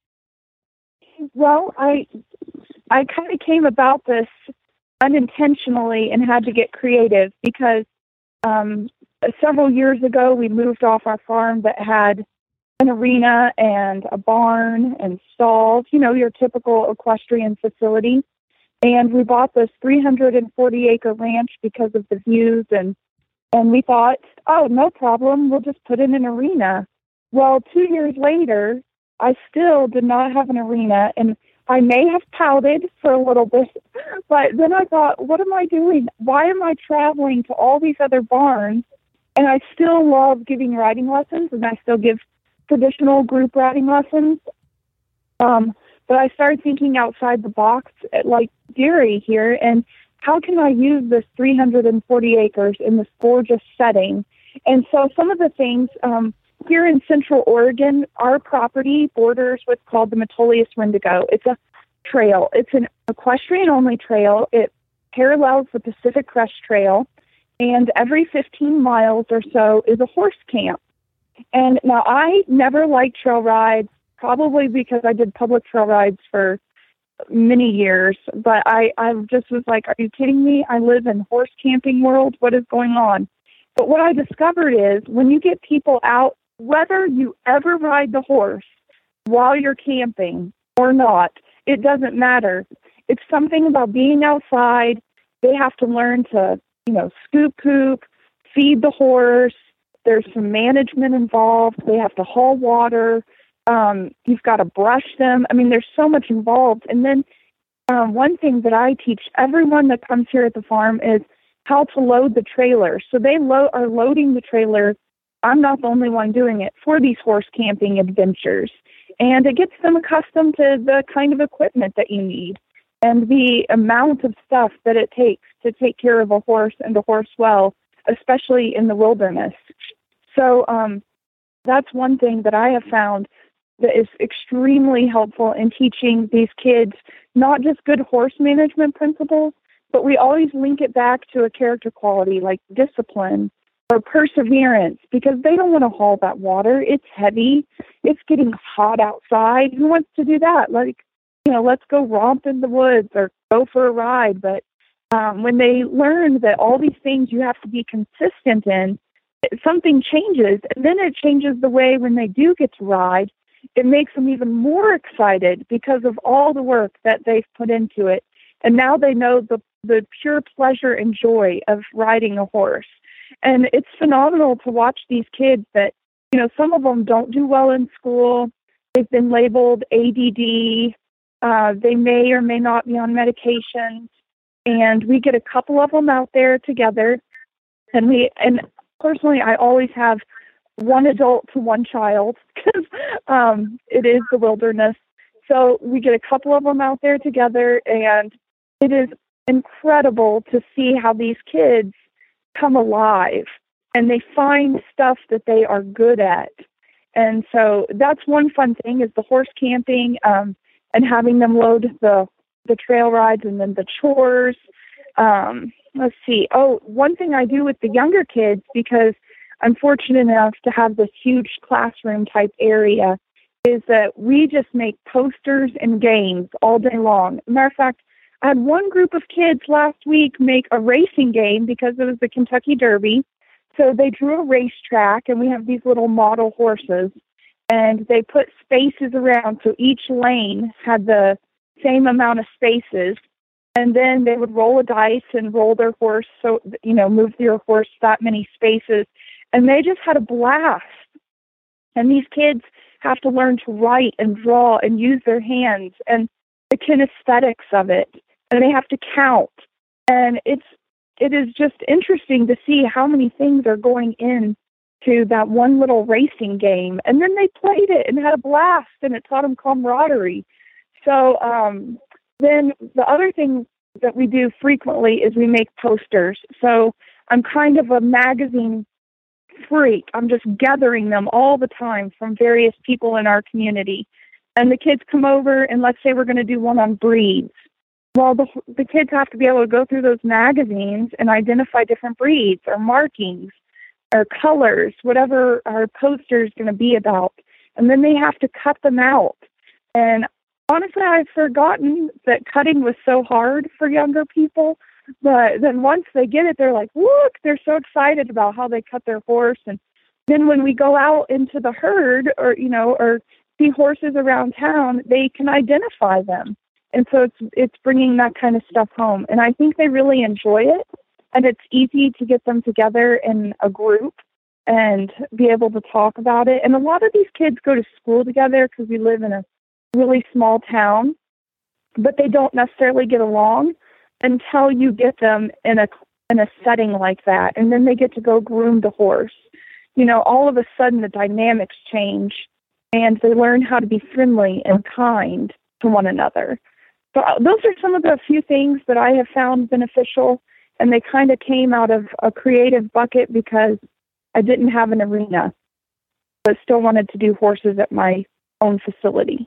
Well, I kind of came about this unintentionally and had to get creative because several years ago we moved off our farm that had an arena and a barn and stalls, your typical equestrian facility. And we bought this 340-acre ranch because of the views, and we thought, oh, no problem, we'll just put in an arena. Well, 2 years later, I still did not have an arena, and I may have pouted for a little bit, but then I thought, what am I doing? Why am I traveling to all these other barns? And I still love giving riding lessons, and I still give traditional group riding lessons. But I started thinking outside the box, like Gary here, and how can I use this 340 acres in this gorgeous setting? And so some of the things, here in Central Oregon, our property borders what's called the Metolius Wendigo. It's a trail. It's an equestrian-only trail. It parallels the Pacific Crest Trail, and every 15 miles or so is a horse camp. And now I never liked trail rides, probably because I did public trail rides for many years, but I just was like, are you kidding me? I live in horse camping world. What is going on? But what I discovered is when you get people out, whether you ever ride the horse while you're camping or not, it doesn't matter. It's something about being outside. They have to learn to, scoop poop, feed the horse. There's some management involved. They have to haul water. You've got to brush them. I mean, there's so much involved. And then one thing that I teach everyone that comes here at the farm is how to load the trailer. So they are loading the trailer. I'm not the only one doing it for these horse camping adventures. And it gets them accustomed to the kind of equipment that you need. and the amount of stuff that it takes to take care of a horse and a horse well, especially in the wilderness. So that's one thing that I have found that is extremely helpful in teaching these kids not just good horse management principles, but we always link it back to a character quality like discipline or perseverance, because they don't want to haul that water. It's heavy. It's getting hot outside. Who wants to do that? Like, let's go romp in the woods or go for a ride. But when they learn that all these things you have to be consistent in, something changes. And then it changes the way when they do get to ride, it makes them even more excited because of all the work that they've put into it. And now they know the pure pleasure and joy of riding a horse. And it's phenomenal to watch these kids that, some of them don't do well in school. They've been labeled ADD. They may or may not be on medication. And we get a couple of them out there together. And personally, I always have one adult to one child because it is the wilderness. So we get a couple of them out there together, and it is incredible to see how these kids come alive and they find stuff that they are good at. And so that's one fun thing is the horse camping and having them load the trail rides and then the chores. Let's see. Oh, one thing I do with the younger kids, because I'm fortunate enough to have this huge classroom type area, is that we just make posters and games all day long. Matter of fact, I had one group of kids last week make a racing game because it was the Kentucky Derby. So they drew a racetrack, and we have these little model horses, and they put spaces around so each lane had the same amount of spaces. And then they would roll a dice and roll their horse, so, move their horse that many spaces. And they just had a blast. And these kids have to learn to write and draw and use their hands and the kinesthetics of it. And they have to count. And it is just interesting to see how many things are going into that one little racing game. And then they played it and had a blast, and it taught them camaraderie. So then the other thing that we do frequently is we make posters. So I'm kind of a magazine freak. I'm just gathering them all the time from various people in our community. And the kids come over, and let's say we're going to do one on breeds. Well, the kids have to be able to go through those magazines and identify different breeds or markings or colors, whatever our poster is going to be about. And then they have to cut them out. And honestly, I've forgotten that cutting was so hard for younger people. But then once they get it, they're like, look, they're so excited about how they cut their horse. And then when we go out into the herd or see horses around town, they can identify them. And so it's bringing that kind of stuff home. And I think they really enjoy it. And it's easy to get them together in a group and be able to talk about it. And a lot of these kids go to school together because we live in a really small town, but they don't necessarily get along until you get them in a setting like that. And then they get to go groom the horse. All of a sudden the dynamics change, and they learn how to be friendly and kind to one another. So those are some of the few things that I have found beneficial, and they kind of came out of a creative bucket because I didn't have an arena, but still wanted to do horses at my own facility.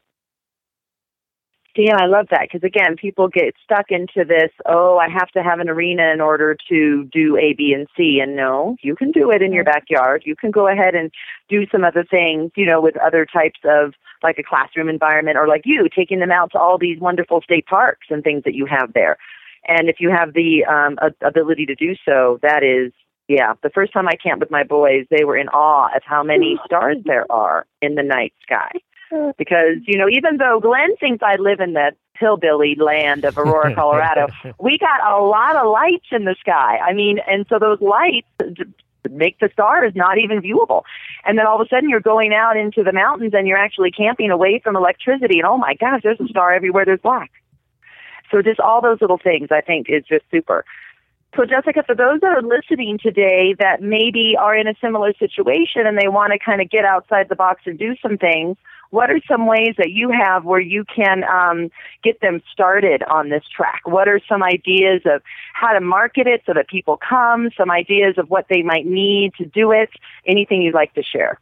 Yeah, I love that because, again, people get stuck into this, I have to have an arena in order to do A, B, and C. And no, you can do it in your backyard. You can go ahead and do some other things, with other types of, like a classroom environment, or like you, taking them out to all these wonderful state parks and things that you have there. And if you have the ability to do so, that is, the first time I camped with my boys, they were in awe of how many stars there are in the night sky. Because, even though Glenn thinks I live in the hillbilly land of Aurora, Colorado, we got a lot of lights in the sky. I mean, and so those lights make the stars not even viewable. And then all of a sudden you're going out into the mountains and you're actually camping away from electricity. And oh my gosh, there's a star everywhere there's black. So just all those little things I think is just super. So Jessica, for those that are listening today that maybe are in a similar situation and they want to kind of get outside the box and do some things, what are some ways that you have where you can get them started on this track? What are some ideas of how to market it so that people come, some ideas of what they might need to do it, anything you'd like to share?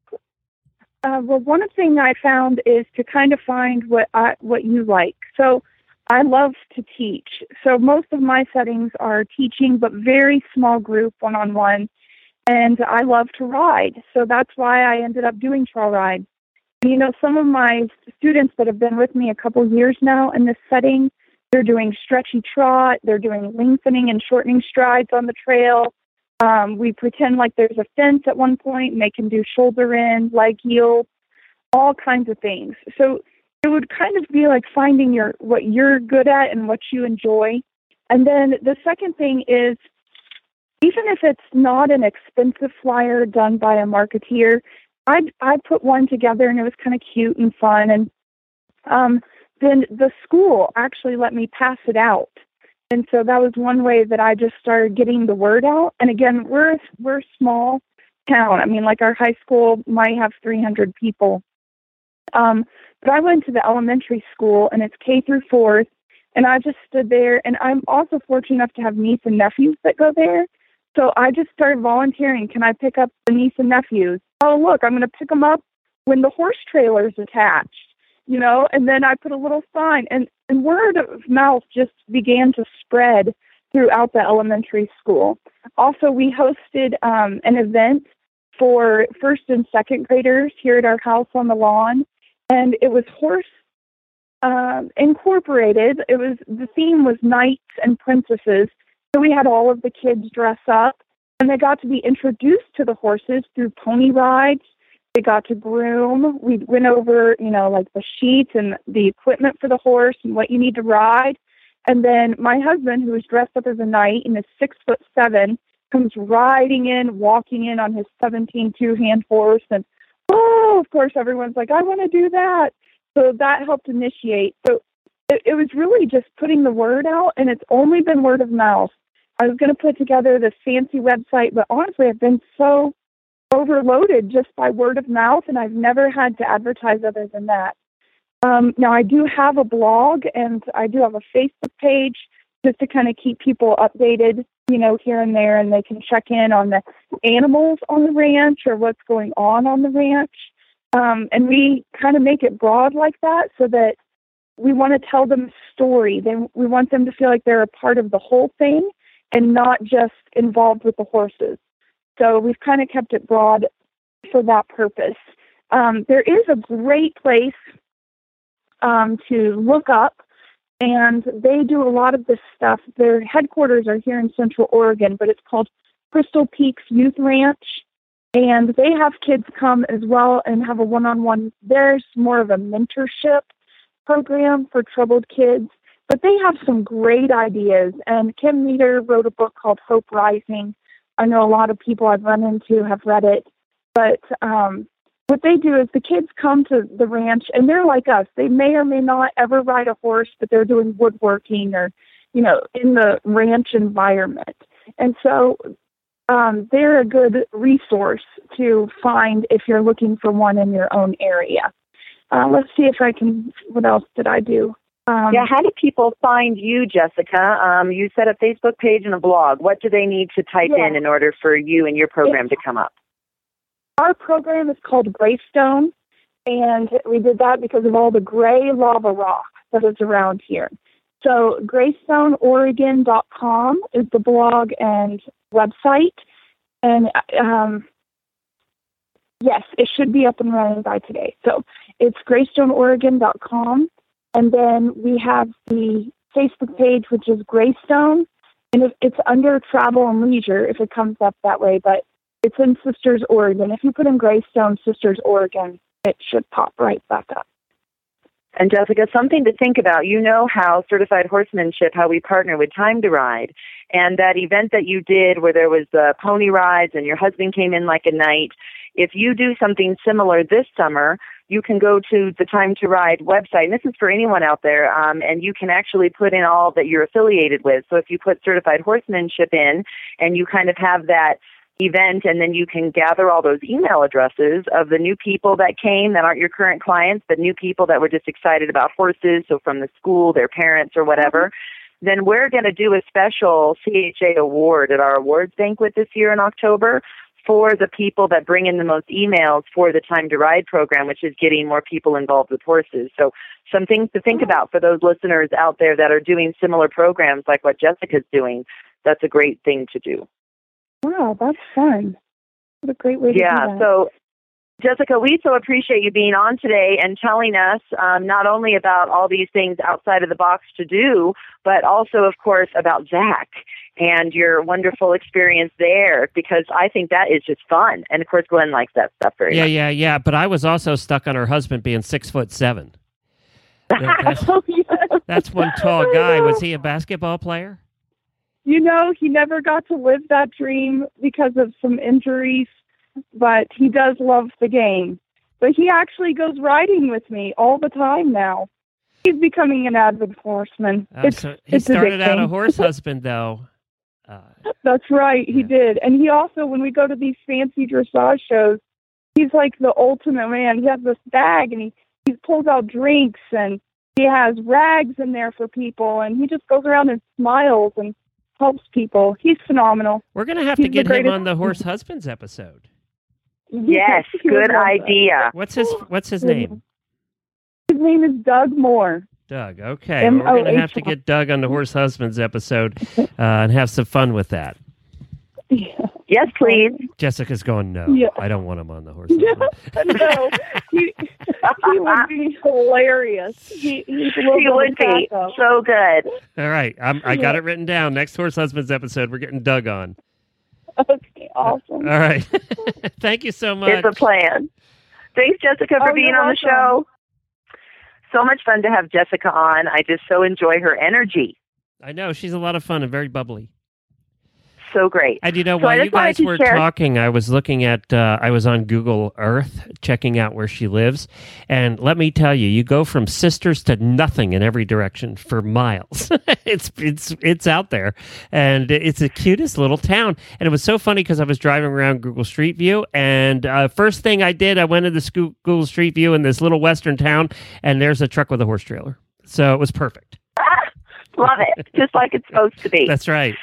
Well, one thing I found is to kind of find what you like. So I love to teach. So most of my settings are teaching, but very small group, one-on-one. And I love to ride. So that's why I ended up doing trail rides. And, you know, some of my students that have been with me a couple years now in this setting, they're doing stretchy trot, they're doing lengthening and shortening strides on the trail. We pretend like there's a fence at one point, and they can do shoulder in, leg yield, all kinds of things. So it would kind of be like finding what you're good at and what you enjoy. And then the second thing is, even if it's not an expensive flyer done by a marketeer, I put one together and it was kind of cute and fun. And then the school actually let me pass it out. And so that was one way that I just started getting the word out. And again, we're a small town. I mean, like our high school might have 300 people. But I went to the elementary school, and it's K through 4th, and I just stood there. And I'm also fortunate enough to have nieces and nephews that go there. So I just started volunteering. Can I pick up the niece and nephews? Oh, look, I'm going to pick them up when the horse trailer's attached, you know, and then I put a little sign. And word of mouth just began to spread throughout the elementary school. Also, we hosted an event for first and second graders here at our house on the lawn, and it was horse incorporated. The theme was knights and princesses. So we had all of the kids dress up, and they got to be introduced to the horses through pony rides. They got to groom. We went over, you know, like the sheets and the equipment for the horse and what you need to ride. And then my husband, who was dressed up as a knight and is 6'7", comes riding in, walking in on his 17 two-hand horse. And, of course, everyone's like, I want to do that. So that helped initiate. So it was really just putting the word out, and it's only been word of mouth. I was going to put together this fancy website, but honestly, I've been so overloaded just by word of mouth, and I've never had to advertise other than that. Now, I do have a blog, and I do have a Facebook page just to kind of keep people updated, you know, here and there, and they can check in on the animals on the ranch or what's going on the ranch. And we kind of make it broad like that so that we want to tell them a story. We want them to feel like they're a part of the whole thing and not just involved with the horses. So we've kind of kept it broad for that purpose. There is a great place to look up, and they do a lot of this stuff. Their headquarters are here in Central Oregon, but it's called Crystal Peaks Youth Ranch, and they have kids come as well and have a one-on-one. There's more of a mentorship program for troubled kids, but they have some great ideas. And Kim Meter wrote a book called Hope Rising. I know a lot of people I've run into have read it, but what they do is the kids come to the ranch, and they're like us. They may or may not ever ride a horse, but they're doing woodworking or, you know, in the ranch environment. And so they're a good resource to find if you're looking for one in your own area. Let's see if I can, what else did I do? How do people find you, Jessica? You set a Facebook page and a blog. What do they need to type in order for you and your program to come up? Our program is called Greystone, and we did that because of all the gray lava rock that is around here. So greystoneoregon.com is the blog and website. And yes, it should be up and running by today. So it's greystoneoregon.com. And then we have the Facebook page, which is Greystone. And it's under Travel and Leisure if it comes up that way. But it's in Sisters, Oregon. If you put in Greystone, Sisters, Oregon, it should pop right back up. And Jessica, something to think about. You know how Certified Horsemanship, how we partner with Time to Ride. And that event that you did where there was the pony rides and your husband came in like a knight, if you do something similar this summer, you can go to the Time to Ride website. And this is for anyone out there. And you can actually put in all that you're affiliated with. So if you put Certified Horsemanship in and you kind of have that event, and then you can gather all those email addresses of the new people that came that aren't your current clients, but new people that were just excited about horses, so from the school, their parents, or whatever. Then we're going to do a special CHA award at our awards banquet this year in October for the people that bring in the most emails for the Time to Ride program, which is getting more people involved with horses. So some things to think about for those listeners out there that are doing similar programs like what Jessica's doing. That's a great thing to do. Wow, that's fun. What a great way to do that. So Jessica, we so appreciate you being on today and telling us not only about all these things outside of the box to do, but also, of course, about Zach and your wonderful experience there, because I think that is just fun. And, of course, Glenn likes that stuff very much. Yeah. But I was also stuck on her husband being 6'7". That's one tall guy. Was he a basketball player? You know, he never got to live that dream because of some injuries, but he does love the game. But he actually goes riding with me all the time now. He's becoming an avid horseman. So he started out a horse husband, though. That's right, he did. And he also, when we go to these fancy dressage shows, he's like the ultimate man. He has this bag, and he pulls out drinks, and he has rags in there for people, and he just goes around and smiles and helps people. He's phenomenal. We're going to have to get him on the Horse Husbands episode. Yes, good idea. What's his name? His name is Doug Moore. Doug, okay. Well, we're going to have to get Doug on the Horse Husbands episode and have some fun with that. Yeah. Yes, please. Jessica's going, no, I don't want him on the Horse Husbands. No, he would be hilarious. He would be so good. All right, I got it written down. Next Horse Husbands episode, we're getting Doug on. Okay, awesome. All right. Thank you so much. It's a plan. Thanks, Jessica, for being on the show. So much fun to have Jessica on. I just so enjoy her energy. I know. She's a lot of fun and very bubbly. So great. And while you guys were talking, I was looking at, I was on Google Earth checking out where she lives. And let me tell you, you go from Sisters to nothing in every direction for miles. It's out there. And it's the cutest little town. And it was so funny because I was driving around Google Street View. And first thing I did, I went into Google Street View in this little western town. And there's a truck with a horse trailer. So it was perfect. Love it. Just like it's supposed to be. That's right.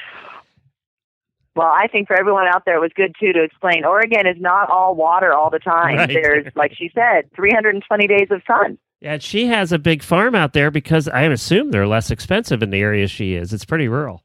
Well, I think for everyone out there, it was good, too, to explain Oregon is not all water all the time. Right. There's, like she said, 320 days of sun. Yeah, she has a big farm out there because I assume they're less expensive in the area she is. It's pretty rural.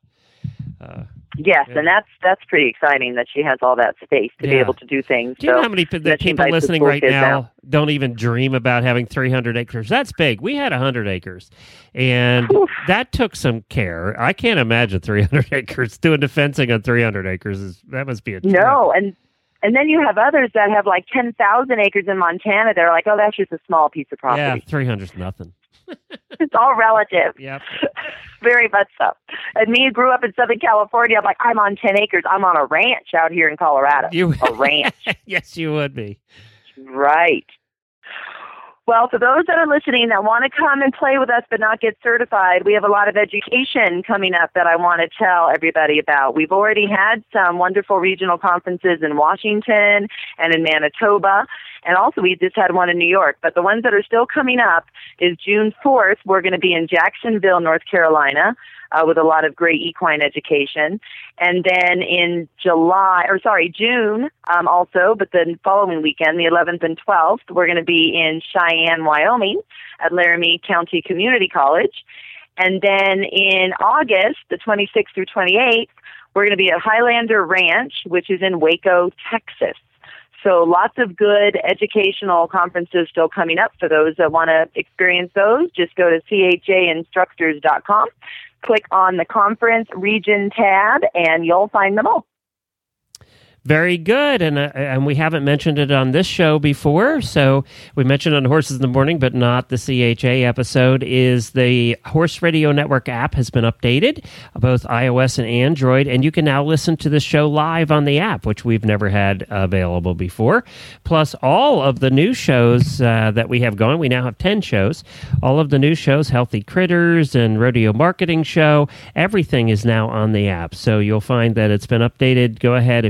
Yes, yeah. And that's pretty exciting that she has all that space to be able to do things. Do you know how many people listening right now don't even dream about having 300 acres? That's big. We had 100 acres, and that took some care. I can't imagine 300 acres. Doing the fencing on 300 acres, that must be a trip. No, and then you have others that have like 10,000 acres in Montana. They're like, oh, that's just a small piece of property. Yeah, 300's nothing. It's all relative. Yep. Very much so. And me, grew up in Southern California. I'm like, I'm on 10 acres. I'm on a ranch out here in Colorado. A ranch. Yes, you would be. Right. Well, for those that are listening that want to come and play with us but not get certified, we have a lot of education coming up that I want to tell everybody about. We've already had some wonderful regional conferences in Washington and in Manitoba, and also we just had one in New York. But the ones that are still coming up is June 4th. We're going to be in Jacksonville, North Carolina, with a lot of great equine education. And then in June also, but the following weekend, the 11th and 12th, we're going to be in Cheyenne, Wyoming at Laramie County Community College. And then in August, the 26th through 28th, we're going to be at Highlander Ranch, which is in Waco, Texas. So lots of good educational conferences still coming up. For those that want to experience those, just go to chainstructors.com. Click on the conference region tab, and you'll find them all. Very good, and we haven't mentioned it on this show before, so we mentioned on Horses in the Morning, but not the CHA episode, is the Horse Radio Network app has been updated, both iOS and Android, and you can now listen to the show live on the app, which we've never had available before, plus all of the new shows that we have going. We now have 10 shows. All of the new shows, Healthy Critters and Rodeo Marketing Show, everything is now on the app, so you'll find that it's been updated. Go ahead, if you have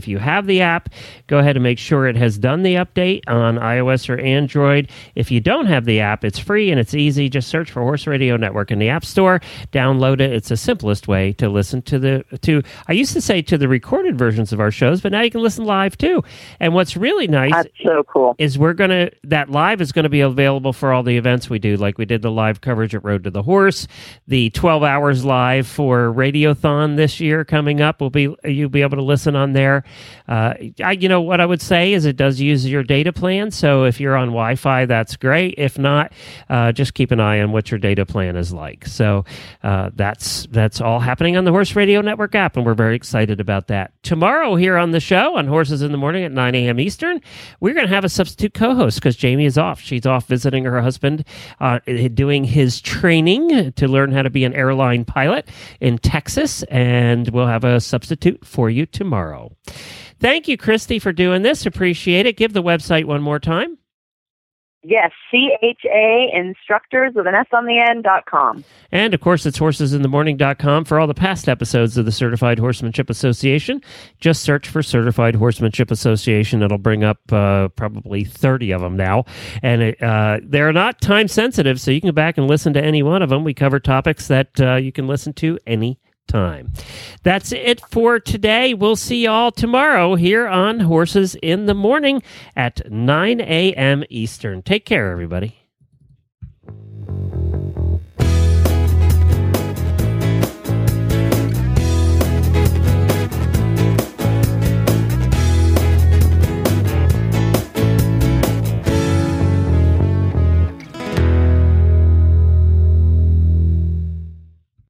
have the app, go ahead and make sure it has done the update on iOS or Android. If you don't have the app, it's free and it's easy. Just search for Horse Radio Network in the App Store, download it. It's the simplest way to listen to I used to say to the recorded versions of our shows, but now you can listen live too. And what's really nice That's so cool. is that live is going to be available for all the events we do, like we did the live coverage at Road to the Horse, the 12 hours live for Radiothon this year coming up. You'll be able to listen on there. What I would say is it does use your data plan. So if you're on Wi-Fi, that's great. If not, just keep an eye on what your data plan is like. So that's all happening on the Horse Radio Network app, and we're very excited about that. Tomorrow here on the show on Horses in the Morning at 9 a.m. Eastern, we're going to have a substitute co-host because Jamie is off. She's off visiting her husband, doing his training to learn how to be an airline pilot in Texas, and we'll have a substitute for you tomorrow. Thank you, Christy, for doing this. Appreciate it. Give the website one more time. Yes, CHA instructors with an S on the end.com. And, of course, it's horsesinthemorning.com for all the past episodes of the Certified Horsemanship Association. Just search for Certified Horsemanship Association. It'll bring up probably 30 of them now. And they're not time-sensitive, so you can go back and listen to any one of them. We cover topics that you can listen to any time. That's it for today. We'll see you all tomorrow here on Horses in the Morning at 9 a.m. Eastern. Take care, everybody.